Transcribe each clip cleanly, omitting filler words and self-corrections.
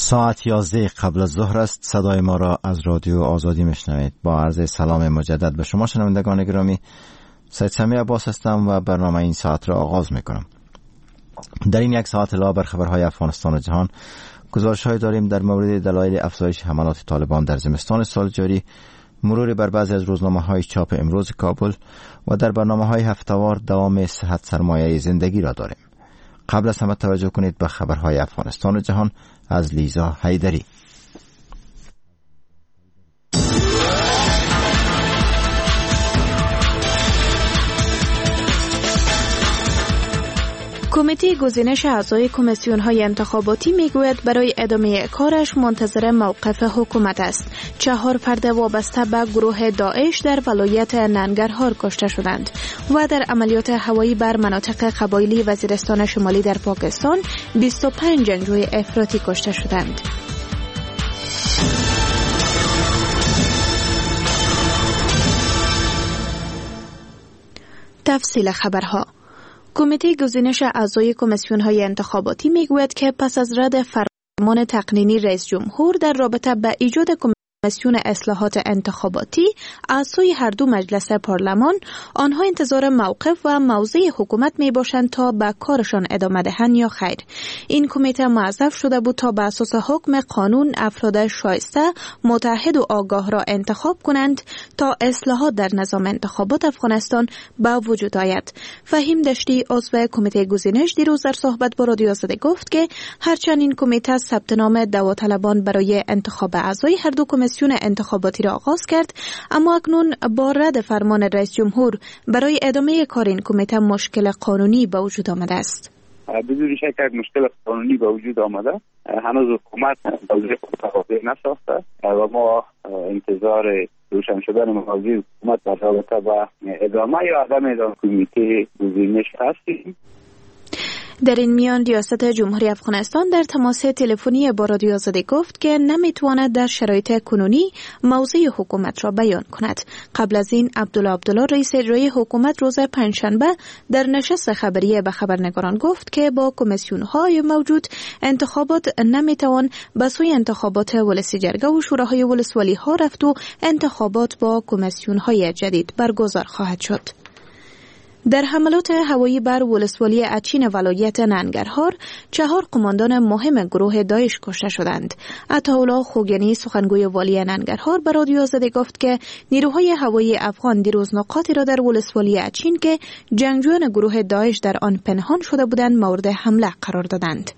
ساعت 11 قبل از ظهر است. صدای ما را از رادیو آزادی میشنوید. با عرض سلام مجدد به شما شنوندگان گرامی، سید سمیع عباس هستم و برنامه این ساعت را آغاز میکنم. در این یک ساعت علاوه بر خبرهای افغانستان و جهان، گزارش‌هایی داریم در مورد دلایل افزایش حملات طالبان در زمستان سال جاری، مروری بر بعضی از روزنامه‌های چاپ امروز کابل و در برنامه‌های هفته‌وار دوام صحت سرمایه زندگی را داریم. قبل از همه توجه کنید به خبرهای افغانستان و جهان از لیزا حیدری. کمیته گزینش اعضای کمیسیون‌های انتخاباتی میگوید برای ادامه کارش منتظر موقف حکومت است. 4 فرد وابسته به گروه داعش در ولایت ننگرهار کشته شدند و در عملیات هوایی بر مناطق قبایلی وزیرستان شمالی در پاکستان 25 جنگجوی افراطی کشته شدند. تفصیل خبرها. کمیته گزینش اعضای کمیسیون‌های انتخاباتی میگوید که پس از رد فرمان تقنینی رئیس جمهور در رابطه با ایجاد کمیسیون اصلاحات انتخاباتی اعضای هر دو مجلس پارلمان، آنها انتظار موقف و موضع حکومت می باشند تا به کارشان ادامه دهند یا خیر. این کمیته موظف شده بود تا بر اساس حکم قانون افراد شایسته، متعهد و آگاه را انتخاب کنند تا اصلاحات در نظام انتخابات افغانستان به وجود آید. فهیم دشتی عضو کمیته گزینش دیروز در صحبت با رادیو آزادی گفت که هرچند این کمیته ثبت نام داوطلبان برای انتخاب اعضای هر دو کمیسیون انتخاباتی را آغاز کرد، اما اکنون با رد فرمان رئیس جمهور برای ادامه کار این کمیته مشکل قانونی به وجود آمده است. بدون شک مشکل قانونی به وجود آمده. هنوز حکومت موضوع خود نساخته و ما انتظار روشن شدن موضوع حکومت در رابطه با ادامه یا عدم ادامه کمیته گزینش هستیم. در این میان ریاست جمهوری افغانستان در تماس تلفنی با رادیو آزادی گفت که نمیتواند در شرایط کنونی موضع حکومت را بیان کند. قبل از این عبدالله رئیس اجرایی حکومت روز پنجشنبه در نشست خبری به خبرنگاران گفت که با کمیسیون‌های موجود انتخابات نمیتوان به سوی انتخابات ولسی جرگه و شوراهای ولسوالی ها رفت و انتخابات با کمیسیون‌های جدید برگزار خواهد شد. در حملات هوایی بر ولسوالی اچین ولایت ننگرهار 4 قماندان مهم گروه داعش کشته شدند. عطاالله خوگانی سخنگوی والی ننگرهار به رادیو آزادی گفت که نیروهای هوایی افغان دیروز نقاطی را در ولسوالی اچین که جنگجویان گروه داعش در آن پنهان شده بودند مورد حمله قرار دادند.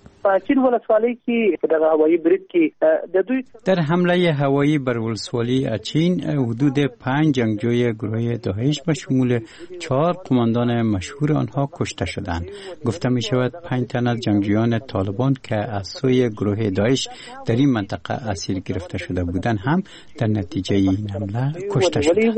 در حمله هوایی بر ولسوالی اچین حدود 5 جنگجوی گروه داعش به شمول 4 قماندان مشهور آنها کشته شدند. گفته می شود 5 تن از جنگجویان طالبان که از سوی گروه داعش در این منطقه اسیر گرفته شده بودند هم در نتیجه این حمله کشته شدند.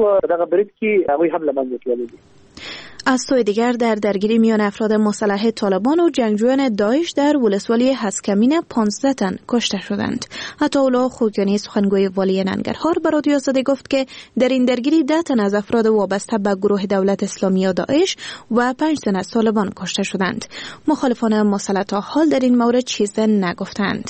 از سوی دیگر در درگیری میان افراد مسلح طالبان و جنگجویان داعش در ولسوالی هسکمین 15 تن کشته شدند. عطاالله خوگانی سخنگوی والی ننگرهار به رادیو آزادی گفت که در این درگیری 10 تن از افراد وابسته به گروه دولت اسلامی یا داعش و 5 تن از طالبان کشته شدند. مخالفان مسلح تا حال در این مورد چیزی نگفتند.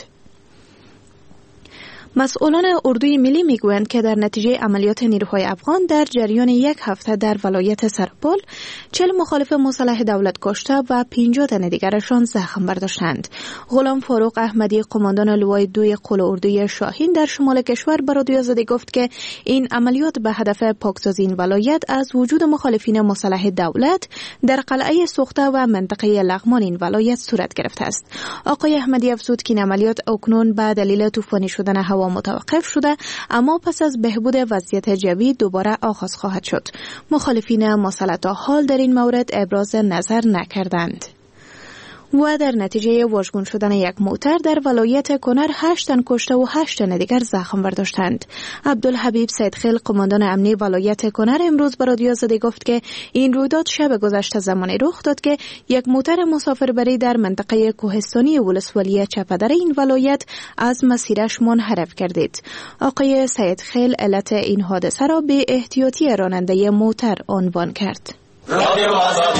مسئولان اردوی ملی میگویند که در نتیجه عملیات نیروهای افغان در جریان 1 هفته در ولایت سرپل 40 مخالف مسلح دولت کشته و 50 تن دیگرشان زخم برداشتند. غلام فاروق احمدی قماندان لوای 2 قل اردوی شاهین در شمال کشور به رادیو آزادی گفت که این عملیات به هدف پاکسازی این ولایت از وجود مخالفین مسلح دولت در قلعه سوخته و منطقه لغمان این ولایت صورت گرفته است. آقای احمدی افزود که این عملیات اکنون به دلیل طوفانی شدن هوا متوقف شده، اما پس از بهبود وضعیت جوی دوباره آغاز خواهد شد. مخالفین مسلح تا حال در این مورد ابراز نظر نکردند. و در نتیجه واژگون شدن یک موتر در ولایت کنر 8 تن کشته و 8 تن دیگر زخم برداشتند. عبدالحبیب سیدخیل قماندان امنی ولایت کنر امروز به رادیو آزادی گفت که این رویداد شب گذشته زمانی رخ داد که یک موتر مسافربری در منطقه کوهستانی ولسوالی چپدر این ولایت از مسیرش منحرف گردید. آقای سیدخیل علت این حادثه را به احتیاطی راننده موتر عنوان کرد. رادیو آزادی.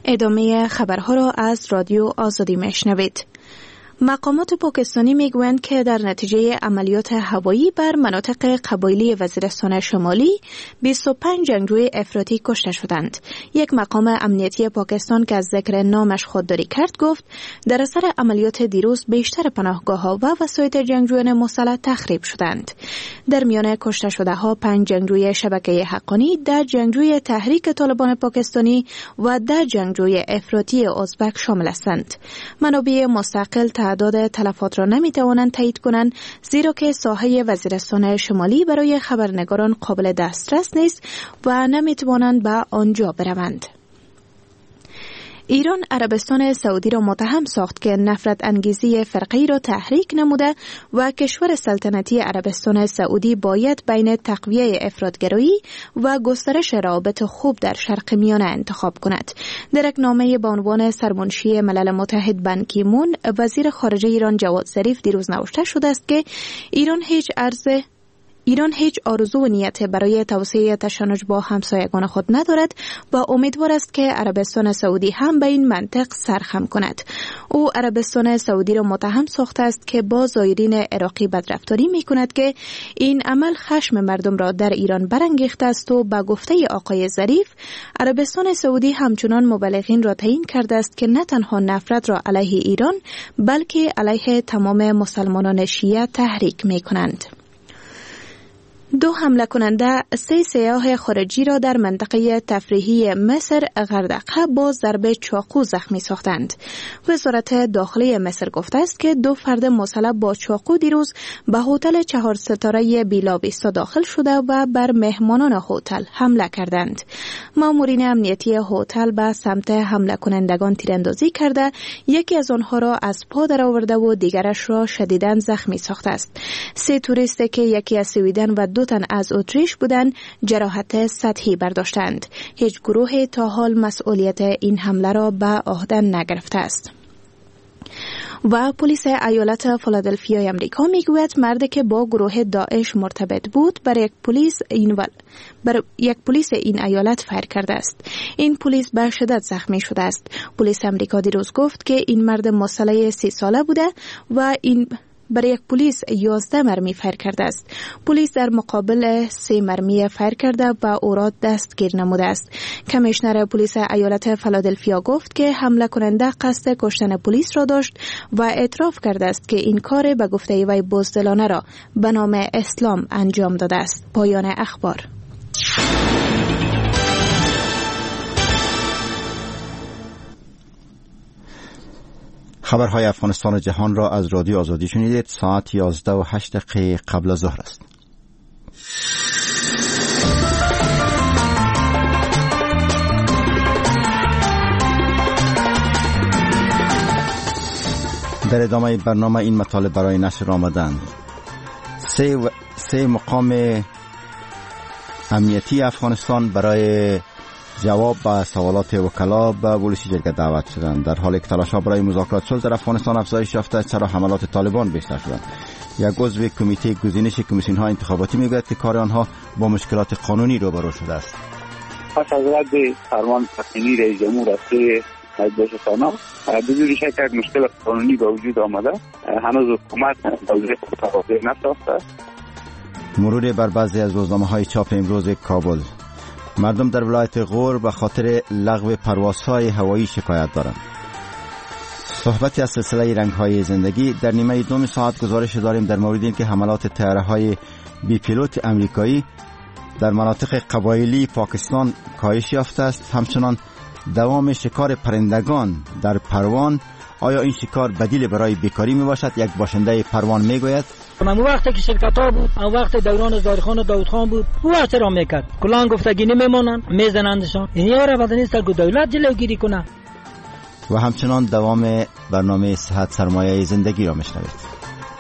ادامه خبرها را از رادیو آزادی میشنوید. مقامات پاکستانی میگویند که در نتیجه عملیات هوایی بر مناطق قبایلی وزیرستان شمالی 25 جنگجوی افراطی کشته شدند. یک مقام امنیتی پاکستان که از ذکر نامش خودداری کرد گفت در اثر عملیات دیروز بیشتر پناهگاه‌ها و وسایط جنگجویان مسلح تخریب شدند. در میان کشته شده ها 5 جنگجوی شبکه حقانی، 10 جنگجوی تحریک طالبان پاکستانی و 10 جنگجوی افراطی ازبک شامل هستند. منابع مستقل تعداد تلفات را نمیتوانند تایید کنند، زیرا که ساحه وزیرستان شمالی برای خبرنگاران قابل دسترس نیست و نمیتوانند به آنجا بروند. ایران عربستان سعودی را متهم ساخت که نفرت انگیزی فرقه‌ای را تحریک نموده و کشور سلطنتی عربستان سعودی باید بین تقویه افراطگرایی و گسترش روابط خوب در شرق میانه انتخاب کند. در یک نامه با عنوان سرمنشی ملل متحد بن کی مون، وزیر خارجه ایران جواد ظریف دیروز نوشته شده است که ایران هیچ آرزو و نیت برای توسعه تشنج با همسایگان خود ندارد و امیدوار است که عربستان سعودی هم به این منطق سرخم کند. او عربستان سعودی را متهم ساخته است که با زایرین عراقی بدرفتاری می کند که این عمل خشم مردم را در ایران برانگیخته است و به گفته آقای ظریف عربستان سعودی همچنان مبلغین را تعیین کرده است که نه تنها نفرت را علیه ایران بلکه علیه تمام مسلمانان شیعه تحریک می کنند. 2 حمله کننده 3 سیاح خارجی را در منطقه تفریحی مصر غردقه با ضرب چاقو زخمی ساختند. وزارت داخلی مصر گفته است که 2 فرد مسلح با چاقو دیروز به هتل 4 ستاره بیلا ویستا داخل شده و بر مهمانان هتل حمله کردند. مامورین امنیتی هتل به سمت حمله کنندگان تیراندازی کرده، یکی از آنها را از پا درآورده و دیگرش را شدیداً زخمی ساخته است. 3 توریست که یکی از سویدن و 2 تن از اتریش بودند جراحت سطحی برداشتند. هیچ گروه تا حال مسئولیت این حمله را به عهده نگرفته است. و پلیس ایالت فیلادلفیا امریکا میگوید مردی که با گروه داعش مرتبط بود بر یک پلیس این ایالت فایر کرده است. این پلیس به شدت زخمی شده است. پلیس امریکا دیروز گفت که این مرد مسلح 30 ساله بوده و این برای یک پلیس 11 مرمی فایر کرده است. پلیس در مقابل 3 مرمی فایر کرده و او را دستگیر نموده است. کمیشنر پلیس ایالت فیلادلفیا گفت که حمله کننده قصد کشتن پلیس را داشت و اعتراف کرده است که این کار به گفته وی بزدلانه را به نام اسلام انجام داده است. پایان اخبار. خبرهای افغانستان و جهان را از رادیو آزادی شنیدید. ساعت 11:08 قبل از ظهر است. در ادامه برنامه این مطالب برای نشر آمدند. 3 مقام امنیتی افغانستان برای جواب به سوالات وکلا به بولشی جرگه دعوت شدند. در حالی که تلاش‌ها برای مذاکرات صلح در افغانستان افزایش یافته، چرا حملات طالبان بیشتر شدند؟ یک عضو کمیته گزینش کمیسیون‌های انتخاباتی میگوید که کار آنها با مشکلات قانونی روبرو شده است. پس از رد فرمان تقنینی رئیس جمهور از بلوچستان بدون شک مشکل قانونی به وجود آمده. هنوز حکومت توضیح خود نساخته. مرور بر بعضی از روزنامه‌های چاپ امروز کابل. مردم در ولایت غور به خاطر لغو پروازهای هوایی شکایت دارند. صحبتی از سلسله رنگ‌های زندگی. در نیمه دوم ساعت گزارش داریم در مورد اینکه حملات طیاره‌های بی پیلوت امریکایی در مناطق قبایلی پاکستان کاهش یافته است. همچنان دوام شکار پرندگان در پروان. آیا این شکار بدیل برای بیکاری می باشد؟ یک باشنده پروان می گوید اون وقتی که شرکت ها بود، اون وقت دوران زاهرخان و داود خان بود، او وقت را میکرد کلان گفتگی نمیمونن میزنندشان. این یاره بدن نیست که دولت جلوگیری کنه. و همچنان دوام برنامه صحت سرمایه زندگی را میشنوید.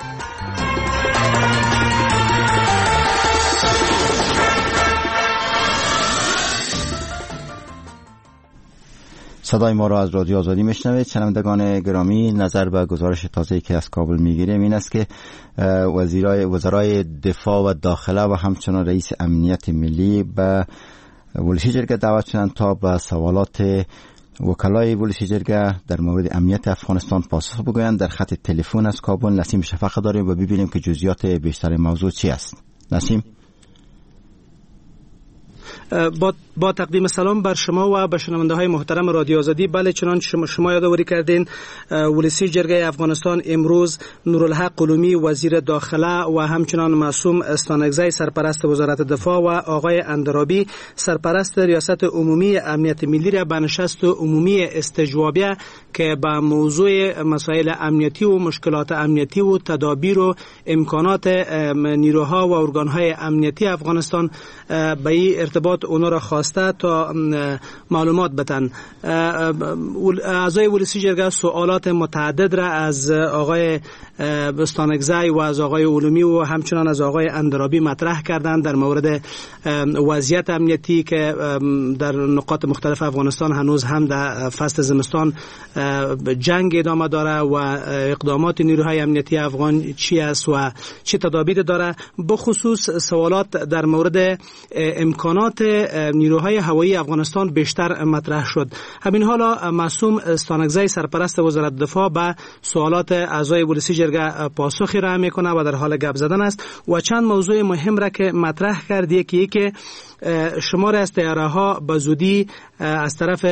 صدای ما را از رادیو آزادی میشنوید. شنوندگان گرامی، نظر به گزارش تازه‌ای که از کابل میگیریم این است که وزرای دفاع و داخله و همچنان رئیس امنیت ملی به ولشی جرگه دعوت شدند تا به سوالات وکلای ولسی جرگه در مورد امنیت افغانستان پاسخ بگویند. در خط تلفن از کابل نسیم شفق داریم و ببینیم که جزئیات بیشتر موضوع چی است. نسیم. با تقدیم سلام بر شما و به شنونده های محترم رادیو آزادی. بله، چنانچه شما یادآوری کردین، ولسی جرگه افغانستان امروز نورالحق قلومی وزیر داخله و همچنان معصوم استانکزی سرپرست وزارت دفاع و آقای اندرابی سرپرست ریاست عمومی امنیت ملی را به نشست عمومی استجوابیه که به موضوع مسائل امنیتی و مشکلات امنیتی و تدابیر و امکانات نیروها و ارگانهای امنیتی افغانستان به این ارتباط اونا را خواسته تا معلومات بدن. اعضای ولسی جرگه سوالات متعدد را از آقای استانکزی و از آقای علومی و همچنان از آقای اندرابی مطرح کردند در مورد وضعیت امنیتی که در نقاط مختلف افغانستان هنوز هم در فصل زمستان جنگ ادامه داره و اقدامات نیروهای امنیتی افغان چی است و چه تدابیر داره. بخصوص سوالات در مورد امکانات نیروهای هوایی افغانستان بیشتر مطرح شد. همین حالا معصوم استانکزی سرپرست وزارت دفاع به سوالات اعضای ولسی جرگه پاسخی را میکنه و در حال گپ زدن است و چند موضوع مهم را که مطرح کرد. یکی که شمار از طیاره ها به زودی از طرف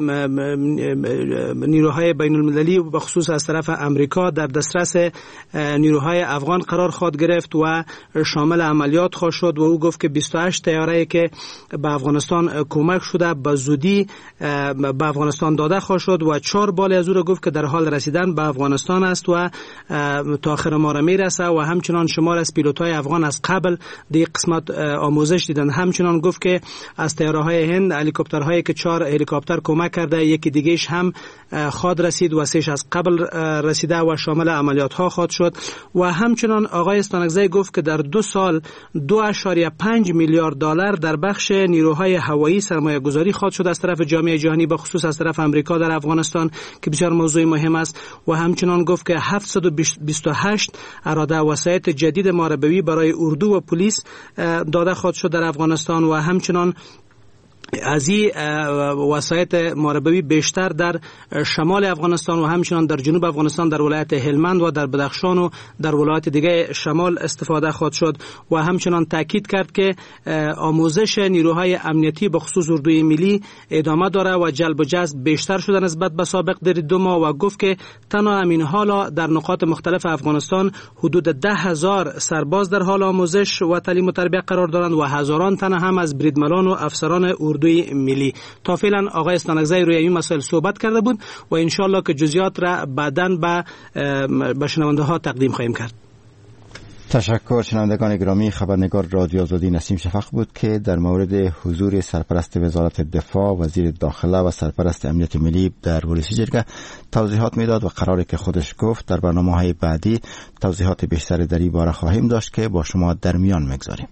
نیروهای بین المللی و بخصوص از طرف امریکا در دسترس نیروهای افغان قرار خواهد گرفت و شامل عملیات خواهد شد و او گفت که 28 طیاره که به افغانستان کمک شده به زودی به افغانستان داده خواهد شد و 4 بال از او را گفت که در حال رسیدن به افغانستان است و تا آخر ماه میرسه و همچنان شمار از پیلوت‌های افغان از قبل دی قسمت آموزش دیدن. همچنان گفت که از طیاره‌های هند هلیکوپترهایی که 4 هلیکوپتر کمک کرده، یکی دیگهش هم خواهد رسید و 3 از قبل رسیده و شامل عملیات ها خواهد شد. و همچنان آقای استانکزی گفت که در 2 سال 2.5 میلیارد دلار در بخش نیروهای هوایی سرمایه گذاری خواهد شد از طرف جامعه جهانی به خصوص از طرف امریکا در افغانستان که بسیار موضوع مهم است. و همچنان گفت که 728 اراده وسایط جدید محاربوی برای اردو و پلیس داده خواهد شد در افغانستان و همچنان از این وسایط محاربوی بیشتر در شمال افغانستان و همچنان در جنوب افغانستان در ولایت هلمند و در بدخشان و در ولایت دیگه شمال استفاده خواهد شد. و همچنان تاکید کرد که آموزش نیروهای امنیتی به خصوص اردوی ملی ادامه داره و جلب و جذب بیشتر شده نسبت به سابق در 2 ماه و گفت که تنها همین حالا در نقاط مختلف افغانستان حدود 10,000 سرباز در حال آموزش و تعلیم و تربیت قرار دارند و هزاران تن هم از بریدمنان و افسران اردوی ملی. تا فعلا آقای استانکزی روی این مسائل صحبت کرده بود و انشالله که جزئیات را بعداً به شنونده ها تقدیم خواهیم کرد. تشکر. شنوندگان گرامی، خبرنگار رادیو آزادی نسیم شفق بود که در مورد حضور سرپرست وزارت دفاع، وزیر داخله و سرپرست امنیت ملی در ولسی جرگه توضیحات میداد و قراره که خودش گفت در برنامه‌های بعدی توضیحات بیشتری در این باره خواهیم داشت که با شما در میان میگذاریم.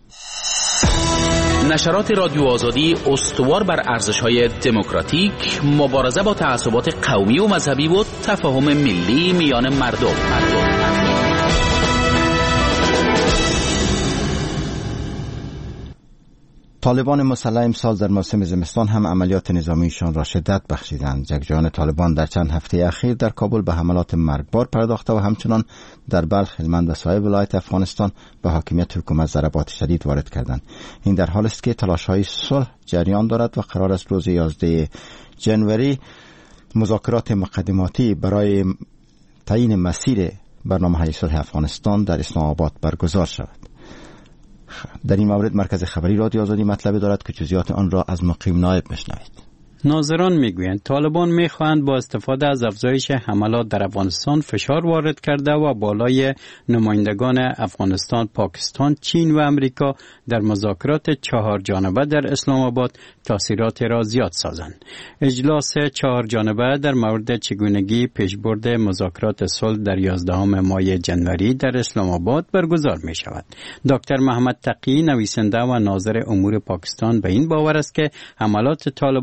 نشرات رادیو آزادی استوار بر ارزش‌های دموکراتیک، مبارزه با تعصبات قومی و مذهبی و تفاهم ملی میان مردم. طالبان مسلح امسال در موسم زمستان هم عملیات نظامیشان را شدت بخشیدند. جنگجویان طالبان در چند هفته اخیر در کابل به حملات مرگبار پرداخته و همچنان در بلخ، هلمند و سایر ولایت افغانستان به حاکمیت حکومت ضربات شدید وارد کردند. این در حالی است که تلاش‌های صلح جریان دارد و قرار است روز 11 ژانویه مذاکرات مقدماتی برای تعیین مسیر برنامه‌های صلح افغانستان در اسلام آباد برگزار شود. در این مورد مرکز خبری رادیو آزادی مطلبی دارد که جزئیات آن را از مقیم نایب بشنوید. ناظران میگویند طالبان میخواهند با استفاده از افزایش حملات در افغانستان فشار وارد کرده و بالای نمایندگان افغانستان، پاکستان، چین و امریکا در مذاکرات 4 جانبه در اسلام آباد تاثیرات را زیاد سازند. اجلاس 4 جانبه در مورد چگونگی پیشبرد مذاکرات صلح در 11 ماه ژانویه در اسلام آباد برگزار می شود. دکتر محمد تقی، نویسنده و ناظر امور پاکستان، به این باور است که حملات طالبان در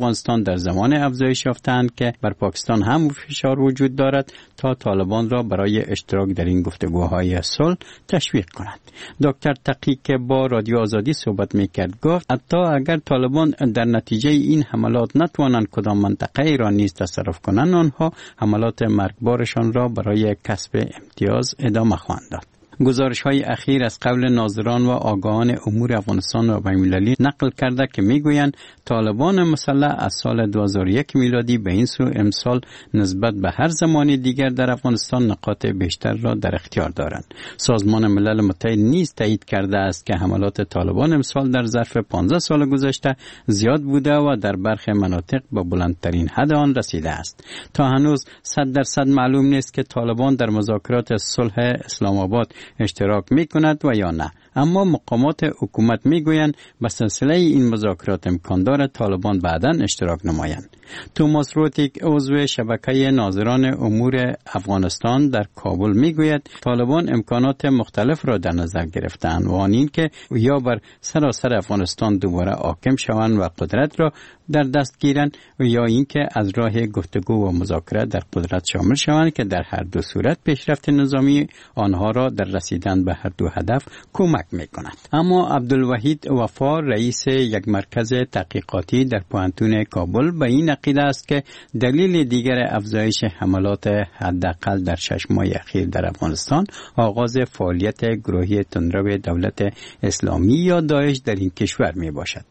افغانستان در زمان افزایش یافتند که بر پاکستان هم فشار وجود دارد تا طالبان را برای اشتراک در این گفتگوهای صلح تشویق کند. دکتر تقی که با رادیو آزادی صحبت میکرد گفت حتی اگر طالبان در نتیجه این حملات نتوانند کدام منطقه را نیز تصرف کنند، آنها حملات مرگبارشان را برای کسب امتیاز ادامه خواهند داد. گزارش‌های اخیر از قول ناظران و آگاهان امور افغانستان و بین‌المللی نقل کرده که میگویند طالبان مسلح از سال 2001 میلادی به این سو امسال نسبت به هر زمانی دیگر در افغانستان نقاط بیشتر را در اختیار دارند. سازمان ملل متحد نیز تایید کرده است که حملات طالبان امسال در ظرف 15 سال گذشته زیاد بوده و در برخی مناطق به بلندترین حد آن رسیده است. تا هنوز 100% معلوم نیست که طالبان در مذاکرات صلح اسلام آباد اشتراک می کند و یا نه، اما مقامات حکومت می گویند به سلسله این مذاکرات امکان دارد طالبان بعداً اشتراک نمایند. توماس روتیک عضو شبکه ناظران امور افغانستان در کابل می گوید طالبان امکانات مختلف را در نظر گرفتند و آن این که یا بر سراسر افغانستان دوباره حاکم شوند و قدرت را در دست گیرند و یا اینکه از راه گفتگو و مذاکره در قدرت شامل شوند که در هر دو صورت پیشرفت نظامی آنها را در رسیدن به هر دو هدف کمک می‌کند. اما عبدالوحید وفا رئیس یک مرکز تحقیقاتی در پوهنتون کابل به این عقیده است که دلیل دیگر افزایش حملات حداقل در 6 ماه اخیر در افغانستان آغاز فعالیت گروهی تندرو دولت اسلامی یا داعش در این کشور میباشد.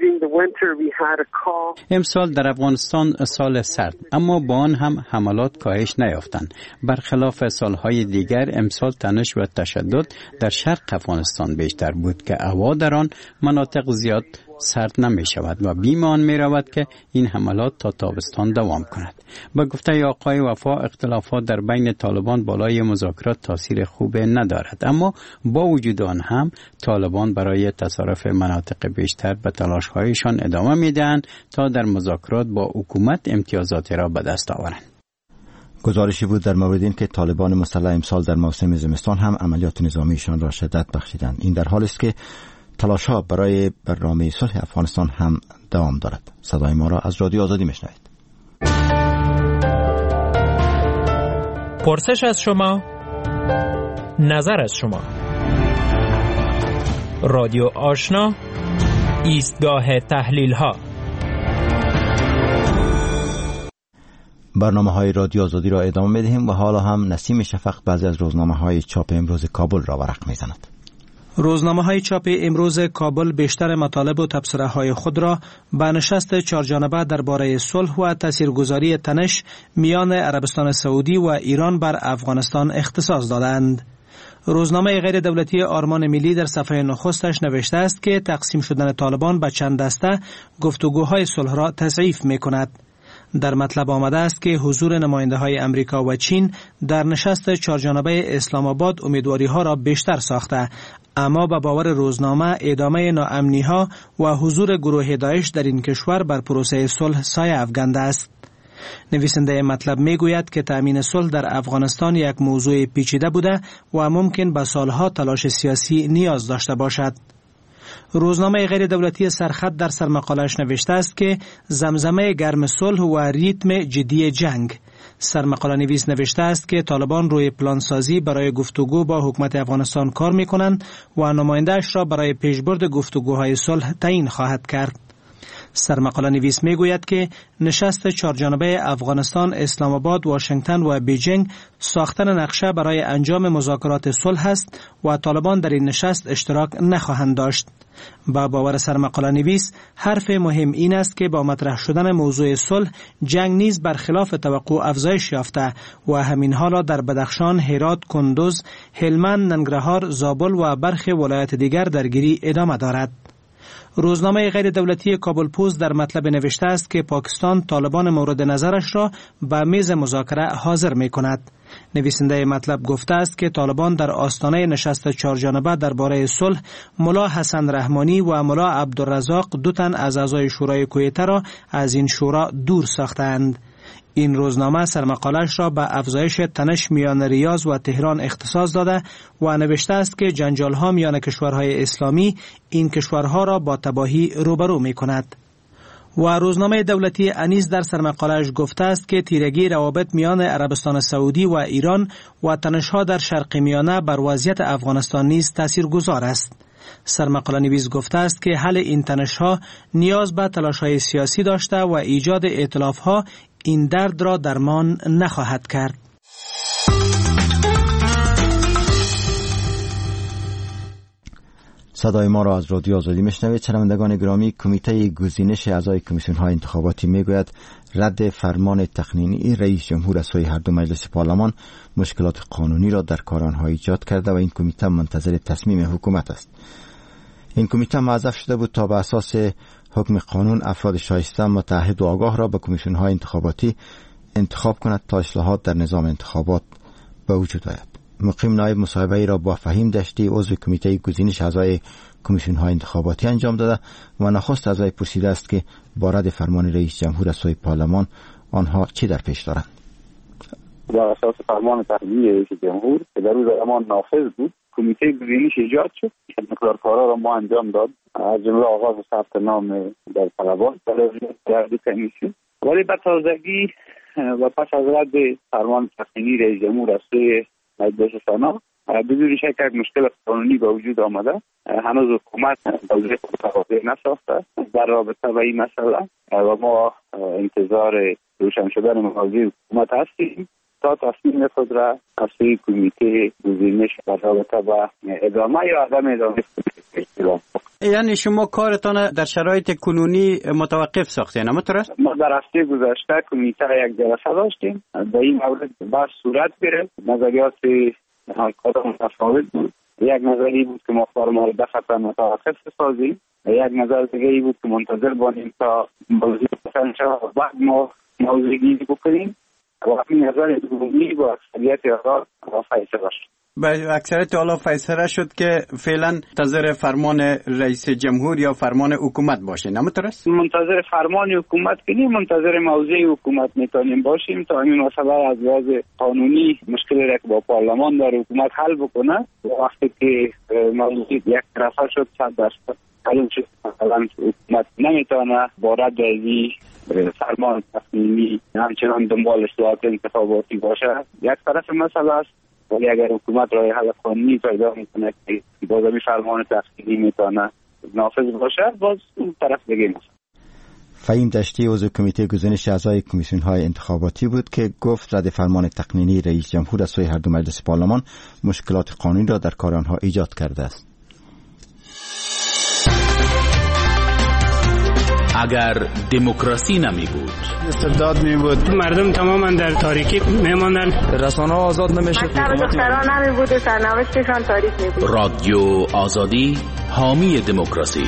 امسال در افغانستان سال سرد، اما با آن هم حملات کاهش نیافتند. برخلاف سالهای دیگر امسال تنش و تشدد در شرق افغانستان بیشتر بود که هوا در آن مناطق زیاد سرد نمی شود و بیم آن می رود که این حملات تا تابستان دوام کند. به گفته آقای وفا اختلافات در بین طالبان بالای مذاکرات تاثیر خوب ندارد، اما با وجود آن هم طالبان برای تصرف مناطق بیشتر به تلاش‌هایشان ادامه می دهند تا در مذاکرات با حکومت امتیازات را به دست آورند. گزارشی بود در مورد این که طالبان مسلح امسال در موسم زمستان هم عملیات نظامیشان را شدت بخشیدند. این در حالی است که تلاش‌ها برای برنامه صلح افغانستان هم دوام دارد. صدای ما را از رادیو آزادی میشنوید. پرسش از شما، نظر از شما. رادیو آشنا، ایستگاه تحلیل‌ها. برنامه‌های رادیو آزادی را ادامه می‌دهیم و حالا هم نسیم شفق بعضی از روزنامه‌های چاپ امروز کابل را ورق می‌زند. روزنامه‌های چاپ امروز کابل بیشتر مطالب و تبصره‌های خود را به نشست چهارجانبه درباره صلح و تاثیرگذاری تنش میان عربستان سعودی و ایران بر افغانستان اختصاص دادند. روزنامه غیر دولتی آرمان ملی در صفحه نخستش نوشته است که تقسیم شدن طالبان به چند دسته گفتگوهای صلح را تضعیف می‌کند. در مطلب آمده است که حضور نماینده‌های امریکا و چین در نشست چهارجانبه اسلام آباد امیدواری‌ها را بیشتر ساخته، اما به باور روزنامه ادامه ناامنی‌ها و حضور گروه داعش در این کشور بر پروسه صلح سایه افکنده است. نویسنده مطلب میگوید که تأمین صلح در افغانستان یک موضوع پیچیده بوده و ممکن به سالها تلاش سیاسی نیاز داشته باشد. روزنامه غیر دولتی سرخط در سرمقاله‌اش نوشته است که زمزمه گرم صلح و ریتم جدی جنگ. سرمقاله نویس نوشته است که طالبان روی پلانسازی برای گفتگو با حکومت افغانستان کار می‌کنند و نماینده‌اش را برای پیشبرد گفتگوهای صلح تعیین خواهد کرد. سرمقاله نویس میگوید که نشست چهارجانبه افغانستان، اسلام آباد، واشنگتن و بیجینگ ساختن نقشه برای انجام مذاکرات صلح است و طالبان در این نشست اشتراک نخواهند داشت. با باور سرمقاله نویس حرف مهم این است که با مطرح شدن موضوع صلح جنگ نیز برخلاف توقع افزایش یافته و همین حالا در بدخشان، هرات، کندوز، هلمند، ننگرهار، زابل و برخی ولایات دیگر درگیری ادامه دارد. روزنامه غیر دولتی کابل پوست در مطلب نوشته است که پاکستان طالبان مورد نظرش را به میز مذاکره حاضر می کند. نویسنده مطلب گفته است که طالبان در آستانه نشست چهارجانبه درباره صلح ملا حسن رحمانی و ملا عبدالرزاق دو تن از اعضای شورای کویته را از این شورا دور ساختند. این روزنامه سرمقاله‌اش را به افزایش تنش میان ریاض و تهران اختصاص داده و نوشته است که جنجال‌ها میان کشورهای اسلامی این کشورها را با تباهی روبرو می‌کند. و روزنامه دولتی انیس در سرمقاله‌اش گفته است که تیرگی روابط میان عربستان سعودی و ایران و تنش‌ها در شرق میانه بر وضعیت افغانستان نیز تاثیرگذار است. سرمقاله نویس گفته است که حل این تنش‌ها نیاز به تلاش‌های سیاسی داشته و ایجاد ائتلاف‌ها این درد را درمان نخواهد کرد. صدای ما را از رادیو آزادی میشنوید. شنوندگان گرامی، کمیته گزینش اعضای کمیسیون‌های انتخاباتی میگوید رد فرمان تقنینی رئیس جمهور از سوی هر دو مجلس پارلمان مشکلات قانونی را در کار آنها ایجاد کرده و این کمیته منتظر تصمیم حکومت است. این کمیته موظف شده بود تا به اساس حکم قانون افراد شایسته متعهد و آگاه را به کمیسیون‌های انتخاباتی انتخاب کند تا اصلاحات در نظام انتخابات به وجود آید. مقیم نایب مصاحبه ای را با فهیم دشتی عضو کمیته گزینش اعضای کمیسیون‌های انتخاباتی انجام داده و نخست از وی پرسیده است که با رد فرمان رئیس جمهور از سوی پارلمان آنها چی در پیش دارند. بر اساس فرمان تقنینی رئیس جمهور که در روز زمان نافذ بود، کمیته گزینش ایجاد شد. مقدار کارا را ما انجام داد، از جمله آغاز ثبت نام در طلبات در کمیسیون. ولی به تازگی و پس از رد فرمان تقنینی رئیس جمهور از سوی مجلس سنا بدون شک یک مشکل قانونی به وجود آمده. هنوز حکومت توضیح متقابل نساخته در رابطه با این مسئله و ما انتظار روشن شدن موضوع حکومت هستیم تا تصمیم خود را از سوی کمیته گزینش در رابطه با ادامه یا عدم ادامه اعلام. یعنی شما کارتان در شرایط کنونی متوقف ساختین، اما درست؟ ما در هفته گذشته کمیته یک جلسه داشتیم، در این مورد بحث صورت گرفت. نظریات کارا متفاوت بود. یک نظری بود که ما فرمان را دفعتا متوقف سازیم، یک نظر دیگه بود که منتظر باشیم تا موضوع پسند شود و بعد ما موضوع گیری بکنیم و این نظر دومی با اکثریت آرا فیصله شد. به اکثریت آلا فیصله شد که فعلا منتظر فرمان رئیس جمهور یا فرمان حکومت باشین، اما درست؟ منتظر فرمان حکومت کنیم، منتظر موضوع حکومت میتونیم باشیم تا این مسئله از لحاظ قانونی مشکلی را که با پارلمان در حکومت حل بکنه. وقتی که موضوع یک طرفه شد 100% حل شد، مثلا حکومت نمیتونه با رد فرمان تقنینی همچنان دنبال اصلاحات انتخاباتی باشه. یک طرف مسئله است، ولی اگر حکومت راه حل قانونی پیدا میکنه که بازمی فرمان تقنینی میتونه نافذ باشه، باز اون طرف دیگه میشه. فهیم دشتی عضو کمیته گزینش اعضای کمیسیون‌های انتخاباتی بود که گفت رد فرمان تقنینی رئیس جمهور از سوی هر دو مجلس پارلمان مشکلات قانونی را در کار آنها ایجاد کرده است. اگر دموکراسی نمی بود، استبداد می بود، مردم تماما در تاریکی می ماندن، رسانه ها آزاد نمی شد، دختران نمی بود، سرنوشتشان تاریک می بود. رادیو آزادی، حامی دموکراسی.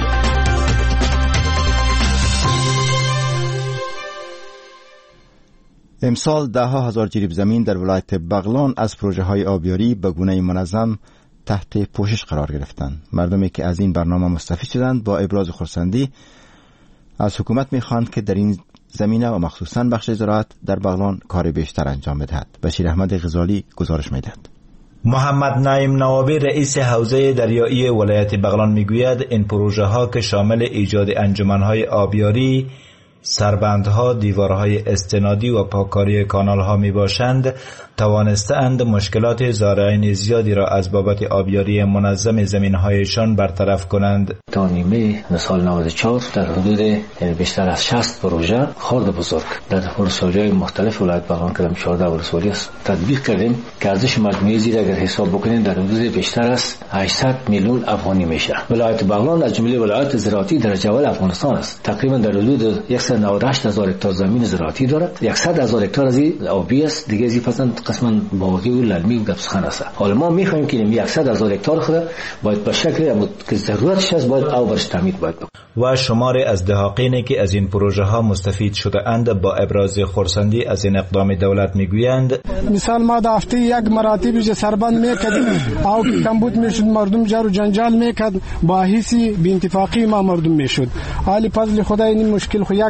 امسال 10,000 جریب زمین در ولایت بغلان از پروژه های آبیاری به گونه منظم تحت پوشش قرار گرفتند. مردمی که از این برنامه مستفید شدند با ابراز خرسندی از حکومت می‌خواند که در این زمینه و مخصوصاً بخش زراعت در بغلان کار بیشتر انجام بدهد. بشیر احمد غزالی گزارش می‌دهد. محمد نعیم نوابی رئیس حوزه دریایی ولایت بغلان میگوید این پروژه ها که شامل ایجاد انجمن‌های آبیاری، سربندها، دیوارهای استنادی و پاککاری کانال‌ها میباشند، توانستند مشکلات زارعین زیادی را از بابت آبیاری منظم زمین‌هایشان برطرف کنند. تا نیمه سال 94 در حدود بیشتر از 60 پروژه خرد بزرگ در ولسوالی‌های مختلف ولایت بغلان کردیم. 14 ولسوالی تطبیق کردیم که ارزش مجموعی زیر اگر حساب بکنیم در حدود بیشتر از 800 میلیون افغانی میشه. ولایت بغلان از جمله ولایات زراعتی در جوال افغانستان است. تقریبا در حدود 198,000 هکتار زمین زراعتی دارد. 100,000 هکتار از این آبی است، دیگه از این قسماً باقی و للمی و دبسخان است. حالا ما می‌خوایم که این 100,000 هکتار خود باید به شکلی که ضرورتش است باید آبش تامین باید و شماری از دهاقینی که از این پروژه ها مستفید شده اند با ابراز خرسندی از این اقدام دولت میگویند مثال ما در هفته یک مراتب سربند میکردیم او کمبود میشد، مردم جر و جنجال میکرد، با حسی بی اتفاقی ما مردم میشد. حالی فضل خدا این مشکل خو یک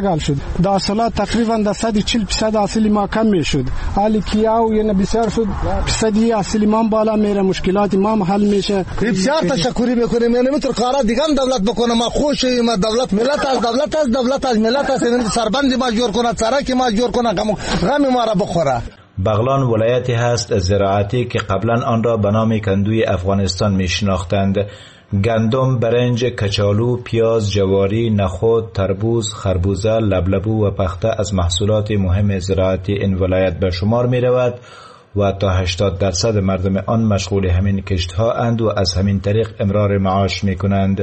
اشتغال شد. در سال تقریبا در 140% حاصل ما کم میشد. حالی که او یعنی بسیار شد فیصدی حاصل ما بالا میره، مشکلات ما حل میشه. بسیار تشکری میکنیم. یعنی میتونه کارا دیگه هم دولت بکنه. ما خوشیم دولت ملت از ملت است. یعنی سربند ما جور کنه، سرک ما جور کنه، غم ما را بخوره. بغلان ولایتی هست زراعتی که قبلا آن را به نام کندوی افغانستان می شناختند. گندم، برنج، کچالو، پیاز، جواری، نخود، تربوز، خربوزه، لبلبو و پخته از محصولات مهم زراعتی این ولایت به شمار می رود و تا 80% مردم آن مشغول همین کشتها اند و از همین طریق امرار معاش می کنند.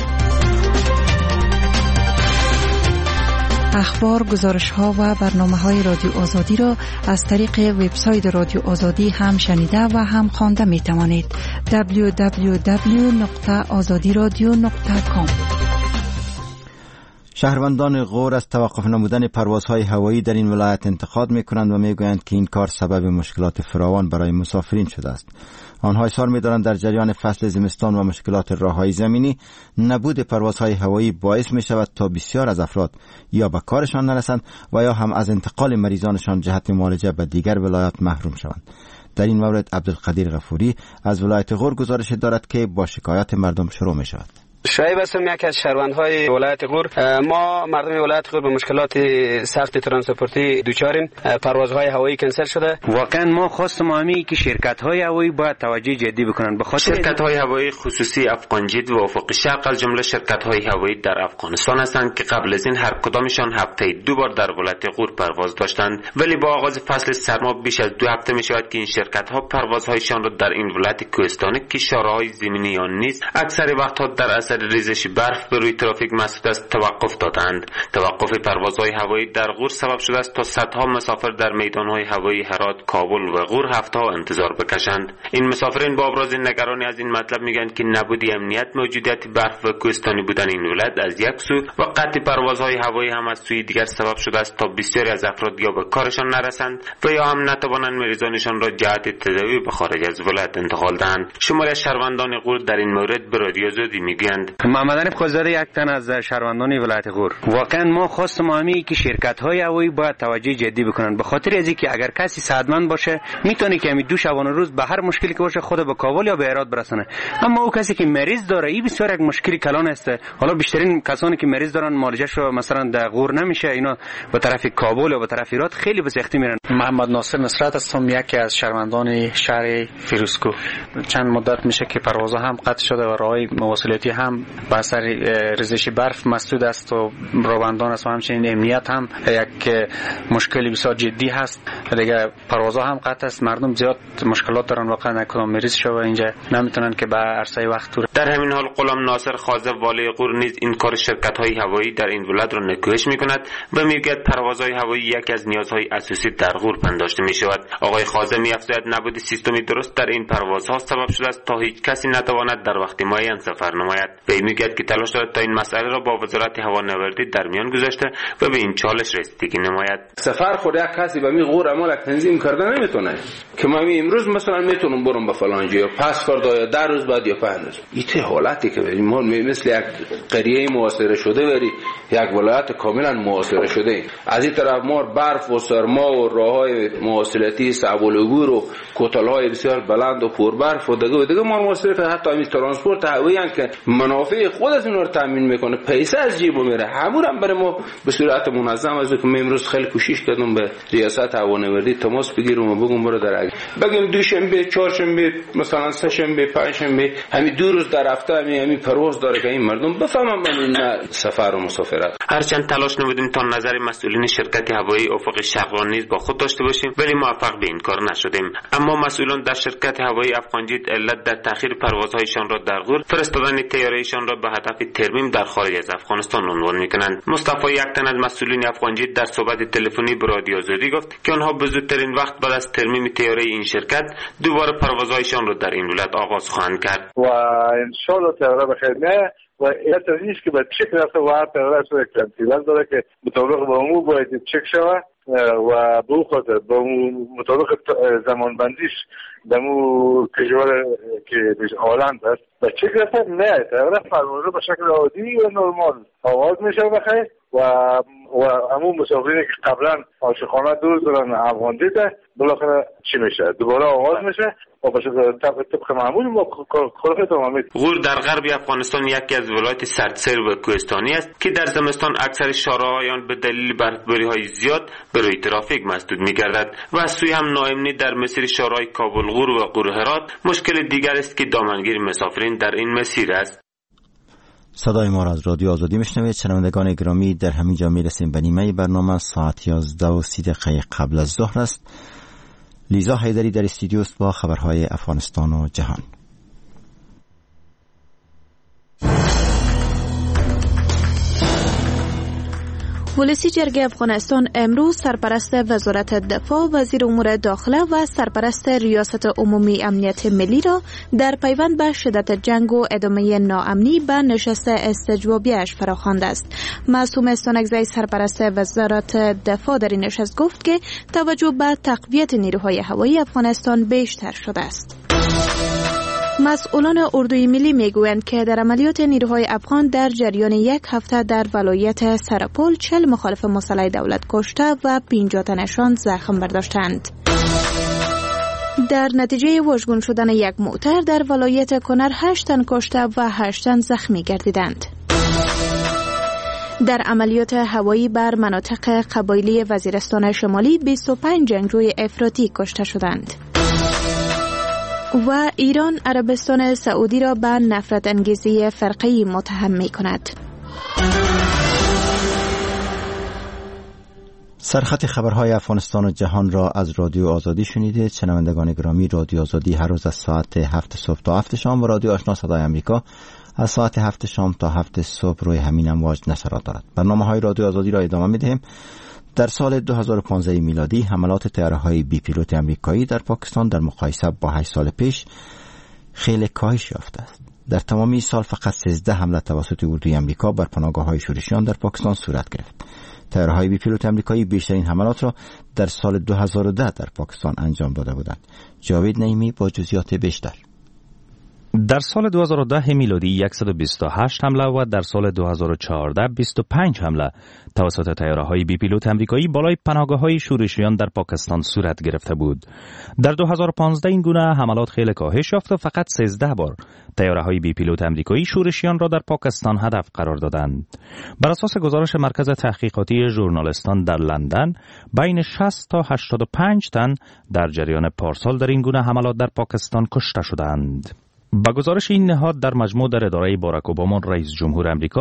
اخبار، گزارش‌ها و برنامه‌های رادیو آزادی را از طریق وبسایت رادیو آزادی هم شنیده و هم خوانده می‌توانید. www.azadiradio.com. شهروندان غور از توقف نمودن پروازهای هوایی در این ولایت انتقاد می‌کنند و می‌گویند که این کار سبب مشکلات فراوان برای مسافرین شده است. آنها اظهار می‌دارند در جریان فصل زمستان و مشکلات راه‌های زمینی نبود پروازهای هوایی باعث می‌شود تا بسیار از افراد یا به کارشان نرسند و یا هم از انتقال مریضانشان جهت معالجه به دیگر ولایات محروم شوند. در این مورد عبدالقدیر غفوری از ولایت غور گزارش دارد که با شکایت مردم شروع می‌شود. شعیب هستم، یکی از شهروندهای ولایت غور. ما مردم ولایت غور به مشکلات سخت ترانسپورتی دوچاریم. پروازهای هوایی کنسل شده. واقعا ما خواستم همی که شرکت‌های هوایی باید توجه جدی بکنن. بخاطر شرکت‌های هوایی خصوصی افغانجیت و افق شرق از جمله شرکت‌های هوایی در افغانستان هستند که قبل از این هر کدامشان هفته 2 بار در ولایت غور پرواز داشتند، ولی با آغاز فصل سرما بیش از 2 هفته می‌شود که این شرکت‌ها پروازهایشان را در این ولایت کوهستانی که شاهراهای زمینی آن نیست، اکثر وقتها در اثر ریزش برف به روی ترافیک مسدود است توقف دادند. توقف پروازهای هوایی در غور سبب شده است تا صدها مسافر در میدانهای هوایی هرات، کابل و غور هفته‌ها انتظار بکشند. این مسافرین با ابراز نگرانی از این مطلب میگن که نبود امنیت، موجودیت برف و کوهستانی بودن این ولایت از یک سو و قطع پروازهای هوایی هم از سوی دیگر سبب شده است تا بسیاری از افراد یا به کارشان نرسند و یا هم نتوانند مریضانشان را جهت تداوی به خارج از ولایت انتقال دهند. شماری از شهروندان غور در این مورد به رادیو آزادی میگویند. محمد حنیف قزاده، یک تن از شهروندان ولایت غور. واقعا ما خواستم همی که شرکت‌های هوایی باید توجه جدی بکنن، به خاطر از اینکه اگر کسی صحتمند باشه میتونه که همین 2 شبانه روز به هر مشکلی که باشه خود به کابل یا به هرات برسونه، اما او کسی که مریض داره این بسیار یک مشکلی کلان است. حالا بیشترین کسانی که مریض دارن معالجهشو مثلا در غور نمیشه، اینا به طرف کابل و به طرف هرات خیلی به سختی میرن. محمد ناصر نصرت هستم، یکی از شهروندان شهر فیروزکوه. چند مدت میشه که پروازها هم قطع شده و راههای مواصلاتی هم به اثر ریزش برف مسدود است و راهبندان است و همچنین امنیت هم یک مشکلی بسیار جدی هست. دیگه پروازها هم قطع است، مردم زیاد مشکلات دارن، واقعا نکدام مریض شو و اینجا نمیتونن که به عرصه وقت دور. در همین حال غلام ناصر خازه والی غور نیز این کار شرکت‌های هوایی در این ولایت را نکوهش می‌کند و میگوید پروازهای هوایی یکی از نیازهای اساسی در غور پنداشته می‌شود. آقای خازه می‌افزاید نبود سیستمی درست در این پروازها سبب شده است تا هیچ کسی نتواند در وقت معین سفر نماید. وی میگوید که تلاش دارد تا این مسئله را با وزارت هوانوردی در میان گذاشته و به این چالش رسیدگی نماید. سفر خود یک کسی به می غور عمل تنظیم کردن نمیتونه که ما امروز مثلا میتونم برم به فلان جا، پس فردا یا 10 روز بعد یا 5 روز. این حالتی که ما مثل یک قریه محاصره شده ولی یک ولایت کاملا محاصره شده. از این طرف ما برف و سرما و راههای مواصلاتی صعب العبور و کوتلهای بسیار بلند و پربرف و دیگه ما محاصره حتی این ترانسپورت هوایی که منافع خود از اونها رو تامین میکنه، پیسه از جیب میره، همون هم برای ما به صورت منظم. از که من امروز خیلی کوشش کردم به ریاست هوانوردی تماس بگیرم و بگم برو در بگیم دوشنبه، چهارشنبه، مثلا سه‌شنبه، پنجشنبه، همین 2 روز در هفته همین پرواز داره که این مردم بفهمن این سفر و مسافرت. هرچند تلاش نمودیم تا نظر مسئولین شرکت هوایی افق شرق را نیز با خود داشته باشیم ولی موفق به این کار نشدیم. اما مسئولان در شرکت هوایی افغانجیت علت در تأخیر پروازهایشان را در غور فرستادن طیاره‌ایشان را به هدف ترمیم در خارج از افغانستان عنوان می‌کنند. مصطفی، یک تن از مسئولین افغانجیت، در صحبت تلفنی به رادیو آزادی گفت که آنها به زودترین وقت بعد از ترمیم طیاره این شرکت دوباره پروازهایشان را در این ولایت آغاز خواهند کرد و ان شاء الله طیاره بخیر نه و علت نیست که به چک رفته و طیاره شده کنتیلر داره که مطابق با عموم باید چک شود و به خاطر با مطابق زمان بندیش دمو کشور که هلند است و چک رفته نه طیاره پرواز به شکل عادی و نرمال آغاز میشه بخیر و همون مسافرینی که قبلا عاشقانه دور دارن افغان دیده بالاخره چی میشه؟ دوباره آغاز میشه و طبق معمول ما کار تمامی. غور در غرب افغانستان یکی از ولایت سردسیر و کوهستانی است که در زمستان اکثر شهرهای آن به دلیل برفباری‌های زیاد به روی ترافیک مسدود می‌گردد و از سوی هم ناامنی در مسیر شهرهای کابل، غور و غور هرات مشکل دیگر است که دامنگیر مسافرین در این مسیر است. صدای ما را از رادیو آزادی میشنوید. شنوندگان گرامی، در همین جا میرسیم به نیمه برنامه. ساعت 11:30 قبل از ظهر است. لیزا حیدری در استودیو است با خبرهای افغانستان و جهان. ولسی جرگه افغانستان امروز سرپرست وزارت دفاع، وزیر امور داخله و سرپرست ریاست عمومی امنیت ملی را در پیوند به شدت جنگ و ادامه ناامنی به نشست استجوابیش فراخوانده است. معصوم استانکزی سرپرست وزارت دفاع در این نشست گفت که توجه به تقویت نیروهای هوایی افغانستان بیشتر شده است. مسئولان اردوی ملی میگویند که در عملیات نیروهای افغان در جریان یک هفته در ولایت سرپل 40 مخالف مسلح دولت کشته و 50 تنشان زخم برداشتند. در نتیجه واژگون شدن یک موتر در ولایت کنر 8 تن کشته و 8 تن زخمی گردیدند. در عملیات هوایی بر مناطق قبایلی وزیرستان شمالی 25 جنگجوی افراطی کشته شدند. و ایران عربستان سعودی را به نفرت انگیزی فرقه‌ای متهم می‌کند. سرخط خبرهای افغانستان و جهان را از رادیو آزادی شنیدید. شنوندگان گرامی، رادیو آزادی هر روز از ساعت 7 صبح تا 7 شام و رادیو آشنا صدای امریکا از ساعت 7 شام تا 7 صبح روی همین امواج نشرات دارد. برنامه‌های رادیو آزادی را ادامه می‌دهیم. در سال 2015 میلادی حملات طیاره‌های بی پیلوت آمریکایی در پاکستان در مقایسه با 8 سال پیش خیلی کاهش یافته است. در تمامی سال فقط 13 حمله توسط اردوی آمریکا بر پناهگاه‌های شورشیان در پاکستان صورت گرفت. طیاره‌های بی پیلوت آمریکایی بیشترین حملات را در سال 2010 در پاکستان انجام داده بودند. جاوید نعیمی با جزئیات بیشتر. در سال 2010 میلادی 128 حمله و در سال 2014 25 حمله توسط طیاره‌های بی پیلوت آمریکایی بالای پناهگاه‌های شورشیان در پاکستان صورت گرفته بود. در 2015 این گونه حملات خیلی کاهش یافت و فقط 13 بار طیاره‌های بی پیلوت آمریکایی شورشیان را در پاکستان هدف قرار دادند. بر اساس گزارش مرکز تحقیقاتی ژورنالیستان در لندن، بین 60 تا 85 تن در جریان پارسال در این گونه حملات در پاکستان کشته شدند. با گزارش این نهاد در مجموع در اداره باراک اوباما رئیس جمهور آمریکا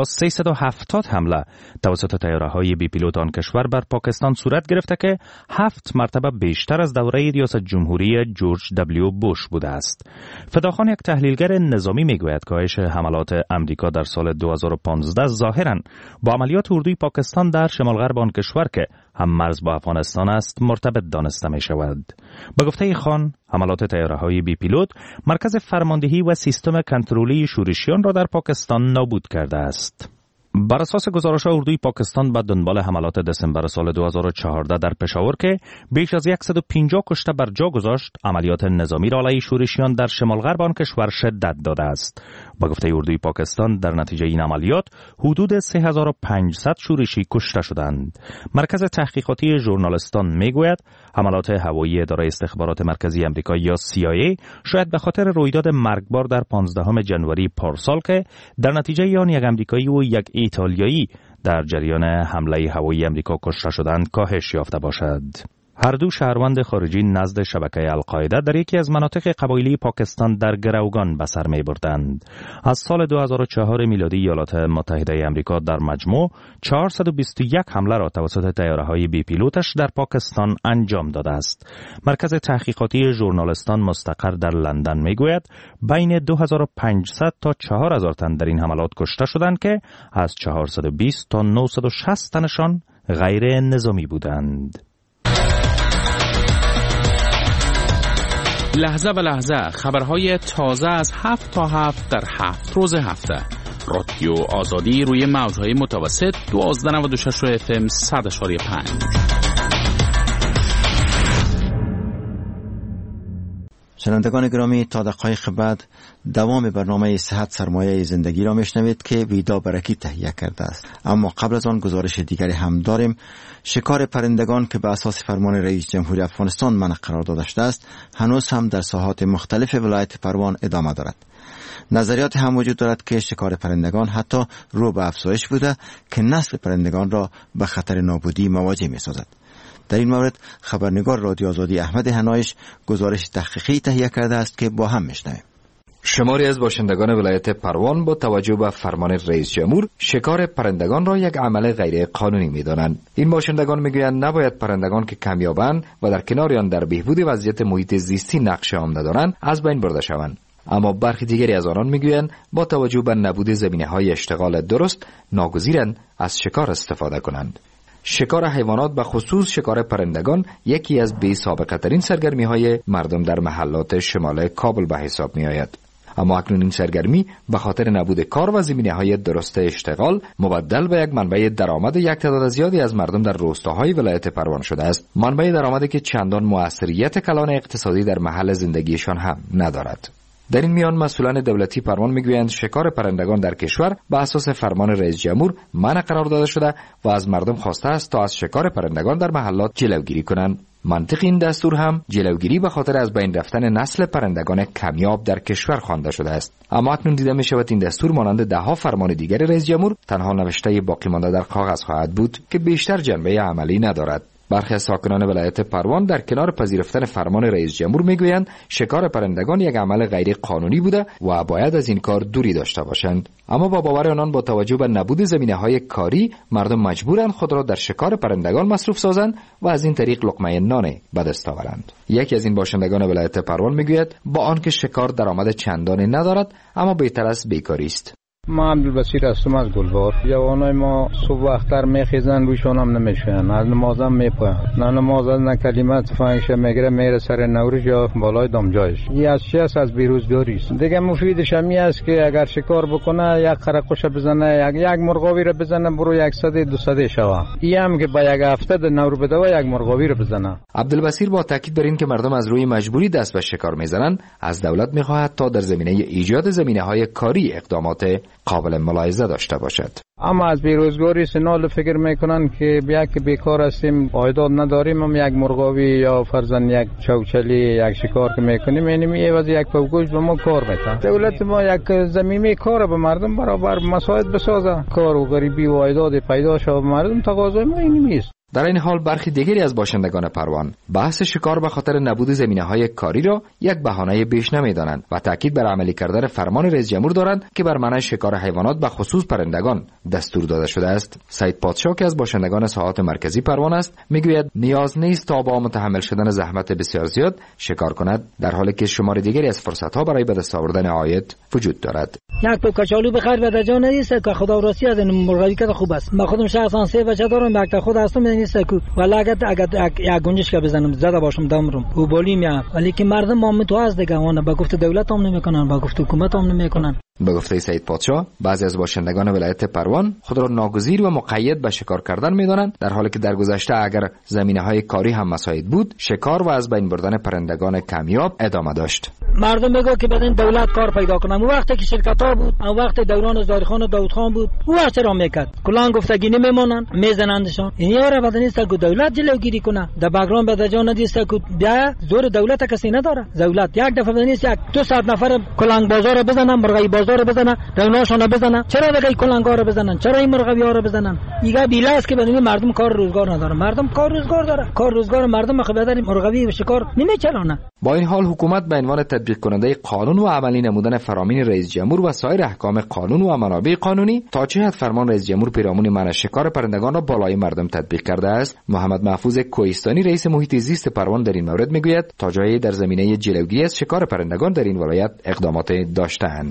370 حمله توسط طیاره‌های بی پیلوت آن کشور بر پاکستان صورت گرفته که 7 مرتبه بیشتر از دوره ریاست جمهوری جورج دبلیو بوش بوده است. فداخان، یک تحلیلگر نظامی، میگوید کاهش حملات آمریکا در سال 2015 ظاهراً با عملیات اردوی پاکستان در شمال غرب آن کشور که هم مرز با افغانستان است مرتبط دانسته می شود. به گفته خان، حملات طیاره‌های بی پیلوت مرکز فرماندهی و سیستم کنترلی شورشیان را در پاکستان نابود کرده است. بر اساس گزارش اردوی پاکستان به دنبال حملات دسامبر سال 2014 در پشاور که بیش از 150 کشته بر جا گذاشت، عملیات نظامی را علیه شورشیان در شمال غرب آن کشور شدت داده است. با گفته اردوی پاکستان، در نتیجه این عملیات حدود 3500 شورشی کشته شدند. مرکز تحقیقاتی ژورنالیستان میگوید حملات هوایی اداره استخبارات مرکزی آمریکا یا CIA شاید به خاطر رویداد مرگبار در 15 جنوری پارسال که در نتیجه آن یک آمریکایی و یک ایتالیایی در جریان حمله هوایی آمریکا کشته شدند کاهش یافته باشد. هر دو شهروند خارجی نزد شبکه القاعده در یکی از مناطق قبایلی پاکستان در گروگان به سر می‌بردند. از سال 2004 میلادی ایالات متحده آمریکا در مجموع 421 حمله را توسط طیاره‌های بی پیلوتش در پاکستان انجام داده است. مرکز تحقیقاتی ژورنالیستان مستقر در لندن میگوید بین 2500 تا 4000 تن در این حملات کشته شدند که از 420 تا 960 تنشان غیر نظامی بودند. لحظه به لحظه خبرهای تازه از 7 تا 7 در 7 روز هفته. رادیو آزادی روی موجهای متوسط 1296 FM 100.5. شنوندگان گرامی، تا دقایق بعد دوام برنامه صحت سرمایه زندگی را میشنوید که ویدا برکی تهیه کرده است. اما قبل از آن گزارش دیگری هم داریم. شکار پرندگان که به اساس فرمان رئیس جمهوری افغانستان منع قرار داده شده است، هنوز هم در ساحات مختلف ولایت پروان ادامه دارد. نظریات هم وجود دارد که شکار پرندگان حتی رو به افزایش بوده که نسل پرندگان را به خطر نابودی مواجه می سازد. در این مورد خبرنگار رادیو آزادی احمد هنایش گزارش تحقیقی تهیه کرده است که با هم میشنویم. شماری از باشندگان ولایت پروان با توجه به فرمان رئیس جمهور شکار پرندگان را یک عمل غیر قانونی می‌دانند. این باشندگان میگویند نباید پرندگان که کمیابند و در کنار آن در بهبود وضعیت محیط زیستی نقش عمده دارند از بین برده شوند. اما برخی دیگری از آنان میگویند با توجه به نبود زمینه‌های اشتغال درست ناگزیرند از شکار استفاده کنند. شکار حیوانات به خصوص شکار پرندگان یکی از بی سابقه ترین سرگرمی های مردم در محلات شمال کابل به حساب می آید. اما اکنون این سرگرمی به خاطر نبود کار و زمینه های درست اشتغال مبدل به یک منبع درآمد یک تعداد زیادی از مردم در روستاهای ولایت پروان شده است. منبع درآمدی که چندان موثریت کلان اقتصادی در محل زندگیشان هم ندارد. در این میان مسئولان دولتی پروان میگویند شکار پرندگان در کشور به اساس فرمان رئیس جمهور منع قرار داده شده و از مردم خواسته است تا از شکار پرندگان در محلات جلوگیری کنند. منطق این دستور هم جلوگیری به خاطر از بین رفتن نسل پرندگان کمیاب در کشور خوانده شده است. اما اکنون دیده می شود این دستور مانند دهها فرمان دیگر رئیس جمهور تنها نوشته باقی مانده در کاغذ خواهد بود که بیشتر جنبه عملی ندارد. برخی از ساکنان ولایت پروان در کنار پذیرفتن فرمان رئیس جمهور میگویند شکار پرندگان یک عمل غیر قانونی بوده و باید از این کار دوری داشته باشند. اما با باور آنان با توجه به نبود زمینه‌های کاری مردم مجبورند خود را در شکار پرندگان مصروف سازند و از این طریق لقمه نان به دست آورند. یکی از این باشندگان ولایت پروان میگوید با آنکه شکار درآمد چندانی ندارد اما بهتر از بیکاری است. ما عبدالبصیر هستم از گلبار. جوانای ما صبح وقتر میخیزن روشان هم نمیشن، از نماز هم میپوین، نه نماز نه کلمت فنگشه میگیره میره سر نوروز یا بالای دامجایش. این از چی است؟ از بیروزگاری است. دیگه مفیدش همی است که اگر شکار بکنه یک خرقوش بزنه، یک مرغاوی رو بزنه برو 100-200 شوه. این هم که با یک هفته نور بده و یک مرغاوی رو بزنه. عبدالبصیر با تاکید بر این که مردم از روی مجبوری دست به شکار میزنند از دولت میخواهد تا در زمینه ایجاد زمینه‌های کاری اقدامات قابل ملاحظه داشته باشد. اما از بیروزگاری سنال فکر میکنن که بیا که بیکار هستیم عایدات نداریم هم یک مرغاوی یا فرضاً یک چوچلی یک شکار که میکنیم اینمی عوض یک پوگوش به ما کار میتن. دولت ما یک زمینه کار به مردم برابر مساعد بسازه. کار و غریبی و عایدات پیدا شود مردم تقاضای ما اینمی است. در این حال برخی دیگری از باشندگان پروان بحث شکار به خاطر نبود زمینه‌های کاری را یک بهانه بیش نمی‌دانند و تاکید بر عملی کردن فرمان رئیس جمهور دارند که بر منع شکار حیوانات به خصوص پرندگان دستور داده شده است. سید پادشاه که از باشندگان ساحات مرکزی پروان است میگوید نیاز نیست تا با متحمل شدن زحمت بسیار زیاد شکار کند، در حالی که شمار دیگری از فرصت‌ها برای به دست آوردن عاید وجود دارد. یک تو کچالو بخیر به درجا نیست که خدا راستی از این مرغی که خوب است. من خودم شخصا 3 بچه دارم، یک تا خود هستم نیست که ولی اگر یک گنجش که بزنم زده باشم دمرم او بالیم یا ولی که مردم ما تو از دیگه اون با گفت دولت هم نمیکنن با گفت حکومت هم نمیکنن. به گفته سید پادشاه بعضی از باشندگان ولایت پروان خود را ناگزیر و مقید به شکار کردن میدانند، در حالی که در گذشته اگر زمینه‌های کاری هم مساعد بود شکار و از بین بردن پرندگان کمیاب ادامه داشت. مردم میگه که بدین دولت کار پیدا کنه. اون وقتی که شرکت‌ها بود، اون وقت دوران زاهدخان و داوودخان بود، اون وقت را میکرد کلان گفتگی نمیمونن میزنندشان. این یاره بدن است که دولت جلوگیری کنه. در بگرام به جان ندیست که بیا زور دولت کسی نداره. دولت یک دفعه بدن است یک 200 نفر کلان بازار بزنن، مرغی بازار بزنن، روناشون بزنن. چرا دیگه کلانگا رو بزنن؟ چرا این مرغی‌ها رو بزنن؟ دیگه بیله است که بدن مردم کار روزگار نداره. مردم کار روزگار داره. کار روزگار مردم خبرداری مرغی و شکار نمیچلونه. با این حال حکومت به عنوان تطبیق کننده قانون و عملی نمودن فرامین رئیس جمهور و سایر احکام قانون و منابع قانونی تا چه حد فرمان رئیس جمهور پیرامون منع شکار پرندگان را بالای مردم تطبیق کرده است. محمد محفوظ کوهستانی رئیس محیط زیست پروان در این مورد میگوید تا جایی در زمینه جلوگیری از شکار پرندگان در این ولایت اقدامات داشته‌اند.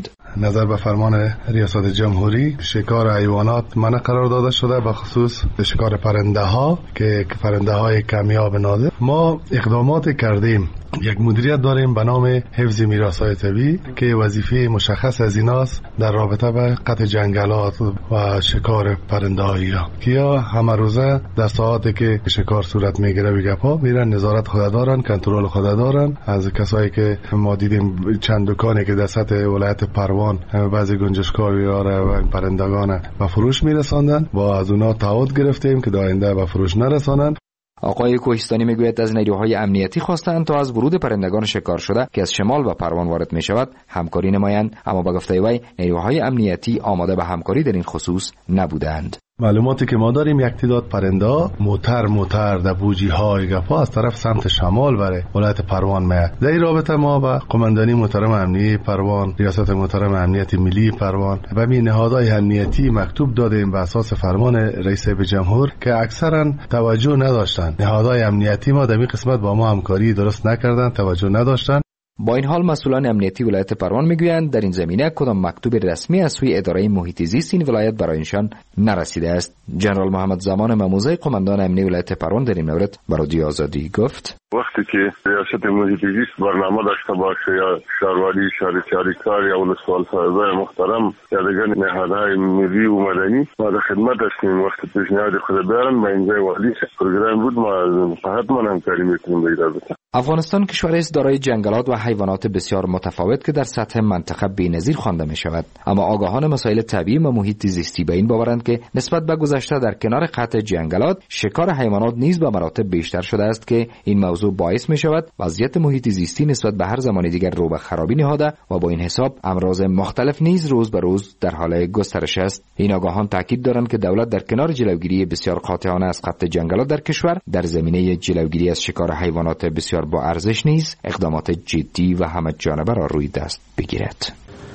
نظر به فرمان ریاست جمهوری شکار حیوانات منع قرار داده شده، به خصوص شکار پرنده ها که پرنده های کمیاب نادر. ما اقدامات کردیم، یک مدیریت داریم به نام حفظ میراث‌های طبیعی که وظیفه مشخص از ایناست در رابطه با قطع جنگلات و شکار پرنده‌های که یا همه روزه در ساعاتی که شکار صورت میگیره بگپا میرن نظارت خود دارن، کنترل خود دارن. از کسایی که ما دیدیم چند دکانی که در سطح ولایت پروان بعضی گنجشک‌های و پرندگان به فروش میرساندن، با از اونا تعهد گرفتیم که آینده به فروش نرسانند. آقای کوهستانی میگوید از نیروهای امنیتی خواستند تا از ورود پرندگان شکار شده که از شمال به پروان وارد می شود همکاری نمایند، اما به گفته وی نیروهای امنیتی آماده به همکاری در این خصوص نبودند. معلوماتی که ما داریم یک تعداد پرنده موتر در بوجی های گپا از طرف سمت شمال برای ولایت پروان میاد. در این رابطه ما با قماندانی محترم امنیتی پروان، ریاست محترم امنیت ملی پروان و می نهادهای امنیتی مکتوب دادیم به اساس فرمان رئیس جمهور که اکثرا توجه نداشتند. نهادهای امنیتی ما در این قسمت با ما همکاری درست نکردند، توجه نداشتند. با این حال مسئولان امنیتی ولایت پروان میگویند در این زمینه کدام مکتوب رسمی از سوی اداره محیط زیست این ولایت برایشان نرسیده است. جنرال محمد زمان مموزه قماندان امنی ولایت پروان در این مورد به رادیو آزادی گفت: وقتی که ریاست محیط زیست برنامه داشته باشه یا شهروندی شهریار یا ولسوال صاحبای محترم یا دیگر نهادهای ملی و مدنی ما در خدمت هستیم. وقتی پیشنهاد خود بیارن ما اینجا والی پروگرام بود، ما حتما همکاری میکنیم به این رابطه. افغانستان کشوری است دارای جنگلات و حیوانات بسیار متفاوت که در سطح منطقه بی‌نظیر خوانده می شود، اما آگاهان مسائل طبیعی و محیط زیستی به این باورند که نسبت به گذشته در کنار قطع جنگلات شکار حیوانات نیز به مراتب بیشتر شده است که این موضوع باعث می شود وضعیت محیط زیستی نسبت به هر زمان دیگر رو به خرابی نهاده و با این حساب امراض مختلف نیز روز به روز در حال گسترش است. این آگاهان تاکید دارند که دولت در کنار جلوگیری بسیار قاطعانه از قطع جنگلات در کشور در زمینه جلوگیری از شکار حیوانات بسیار با ارزش نیز اقدامات جدی و همه جانبه را روی دست بگیرد.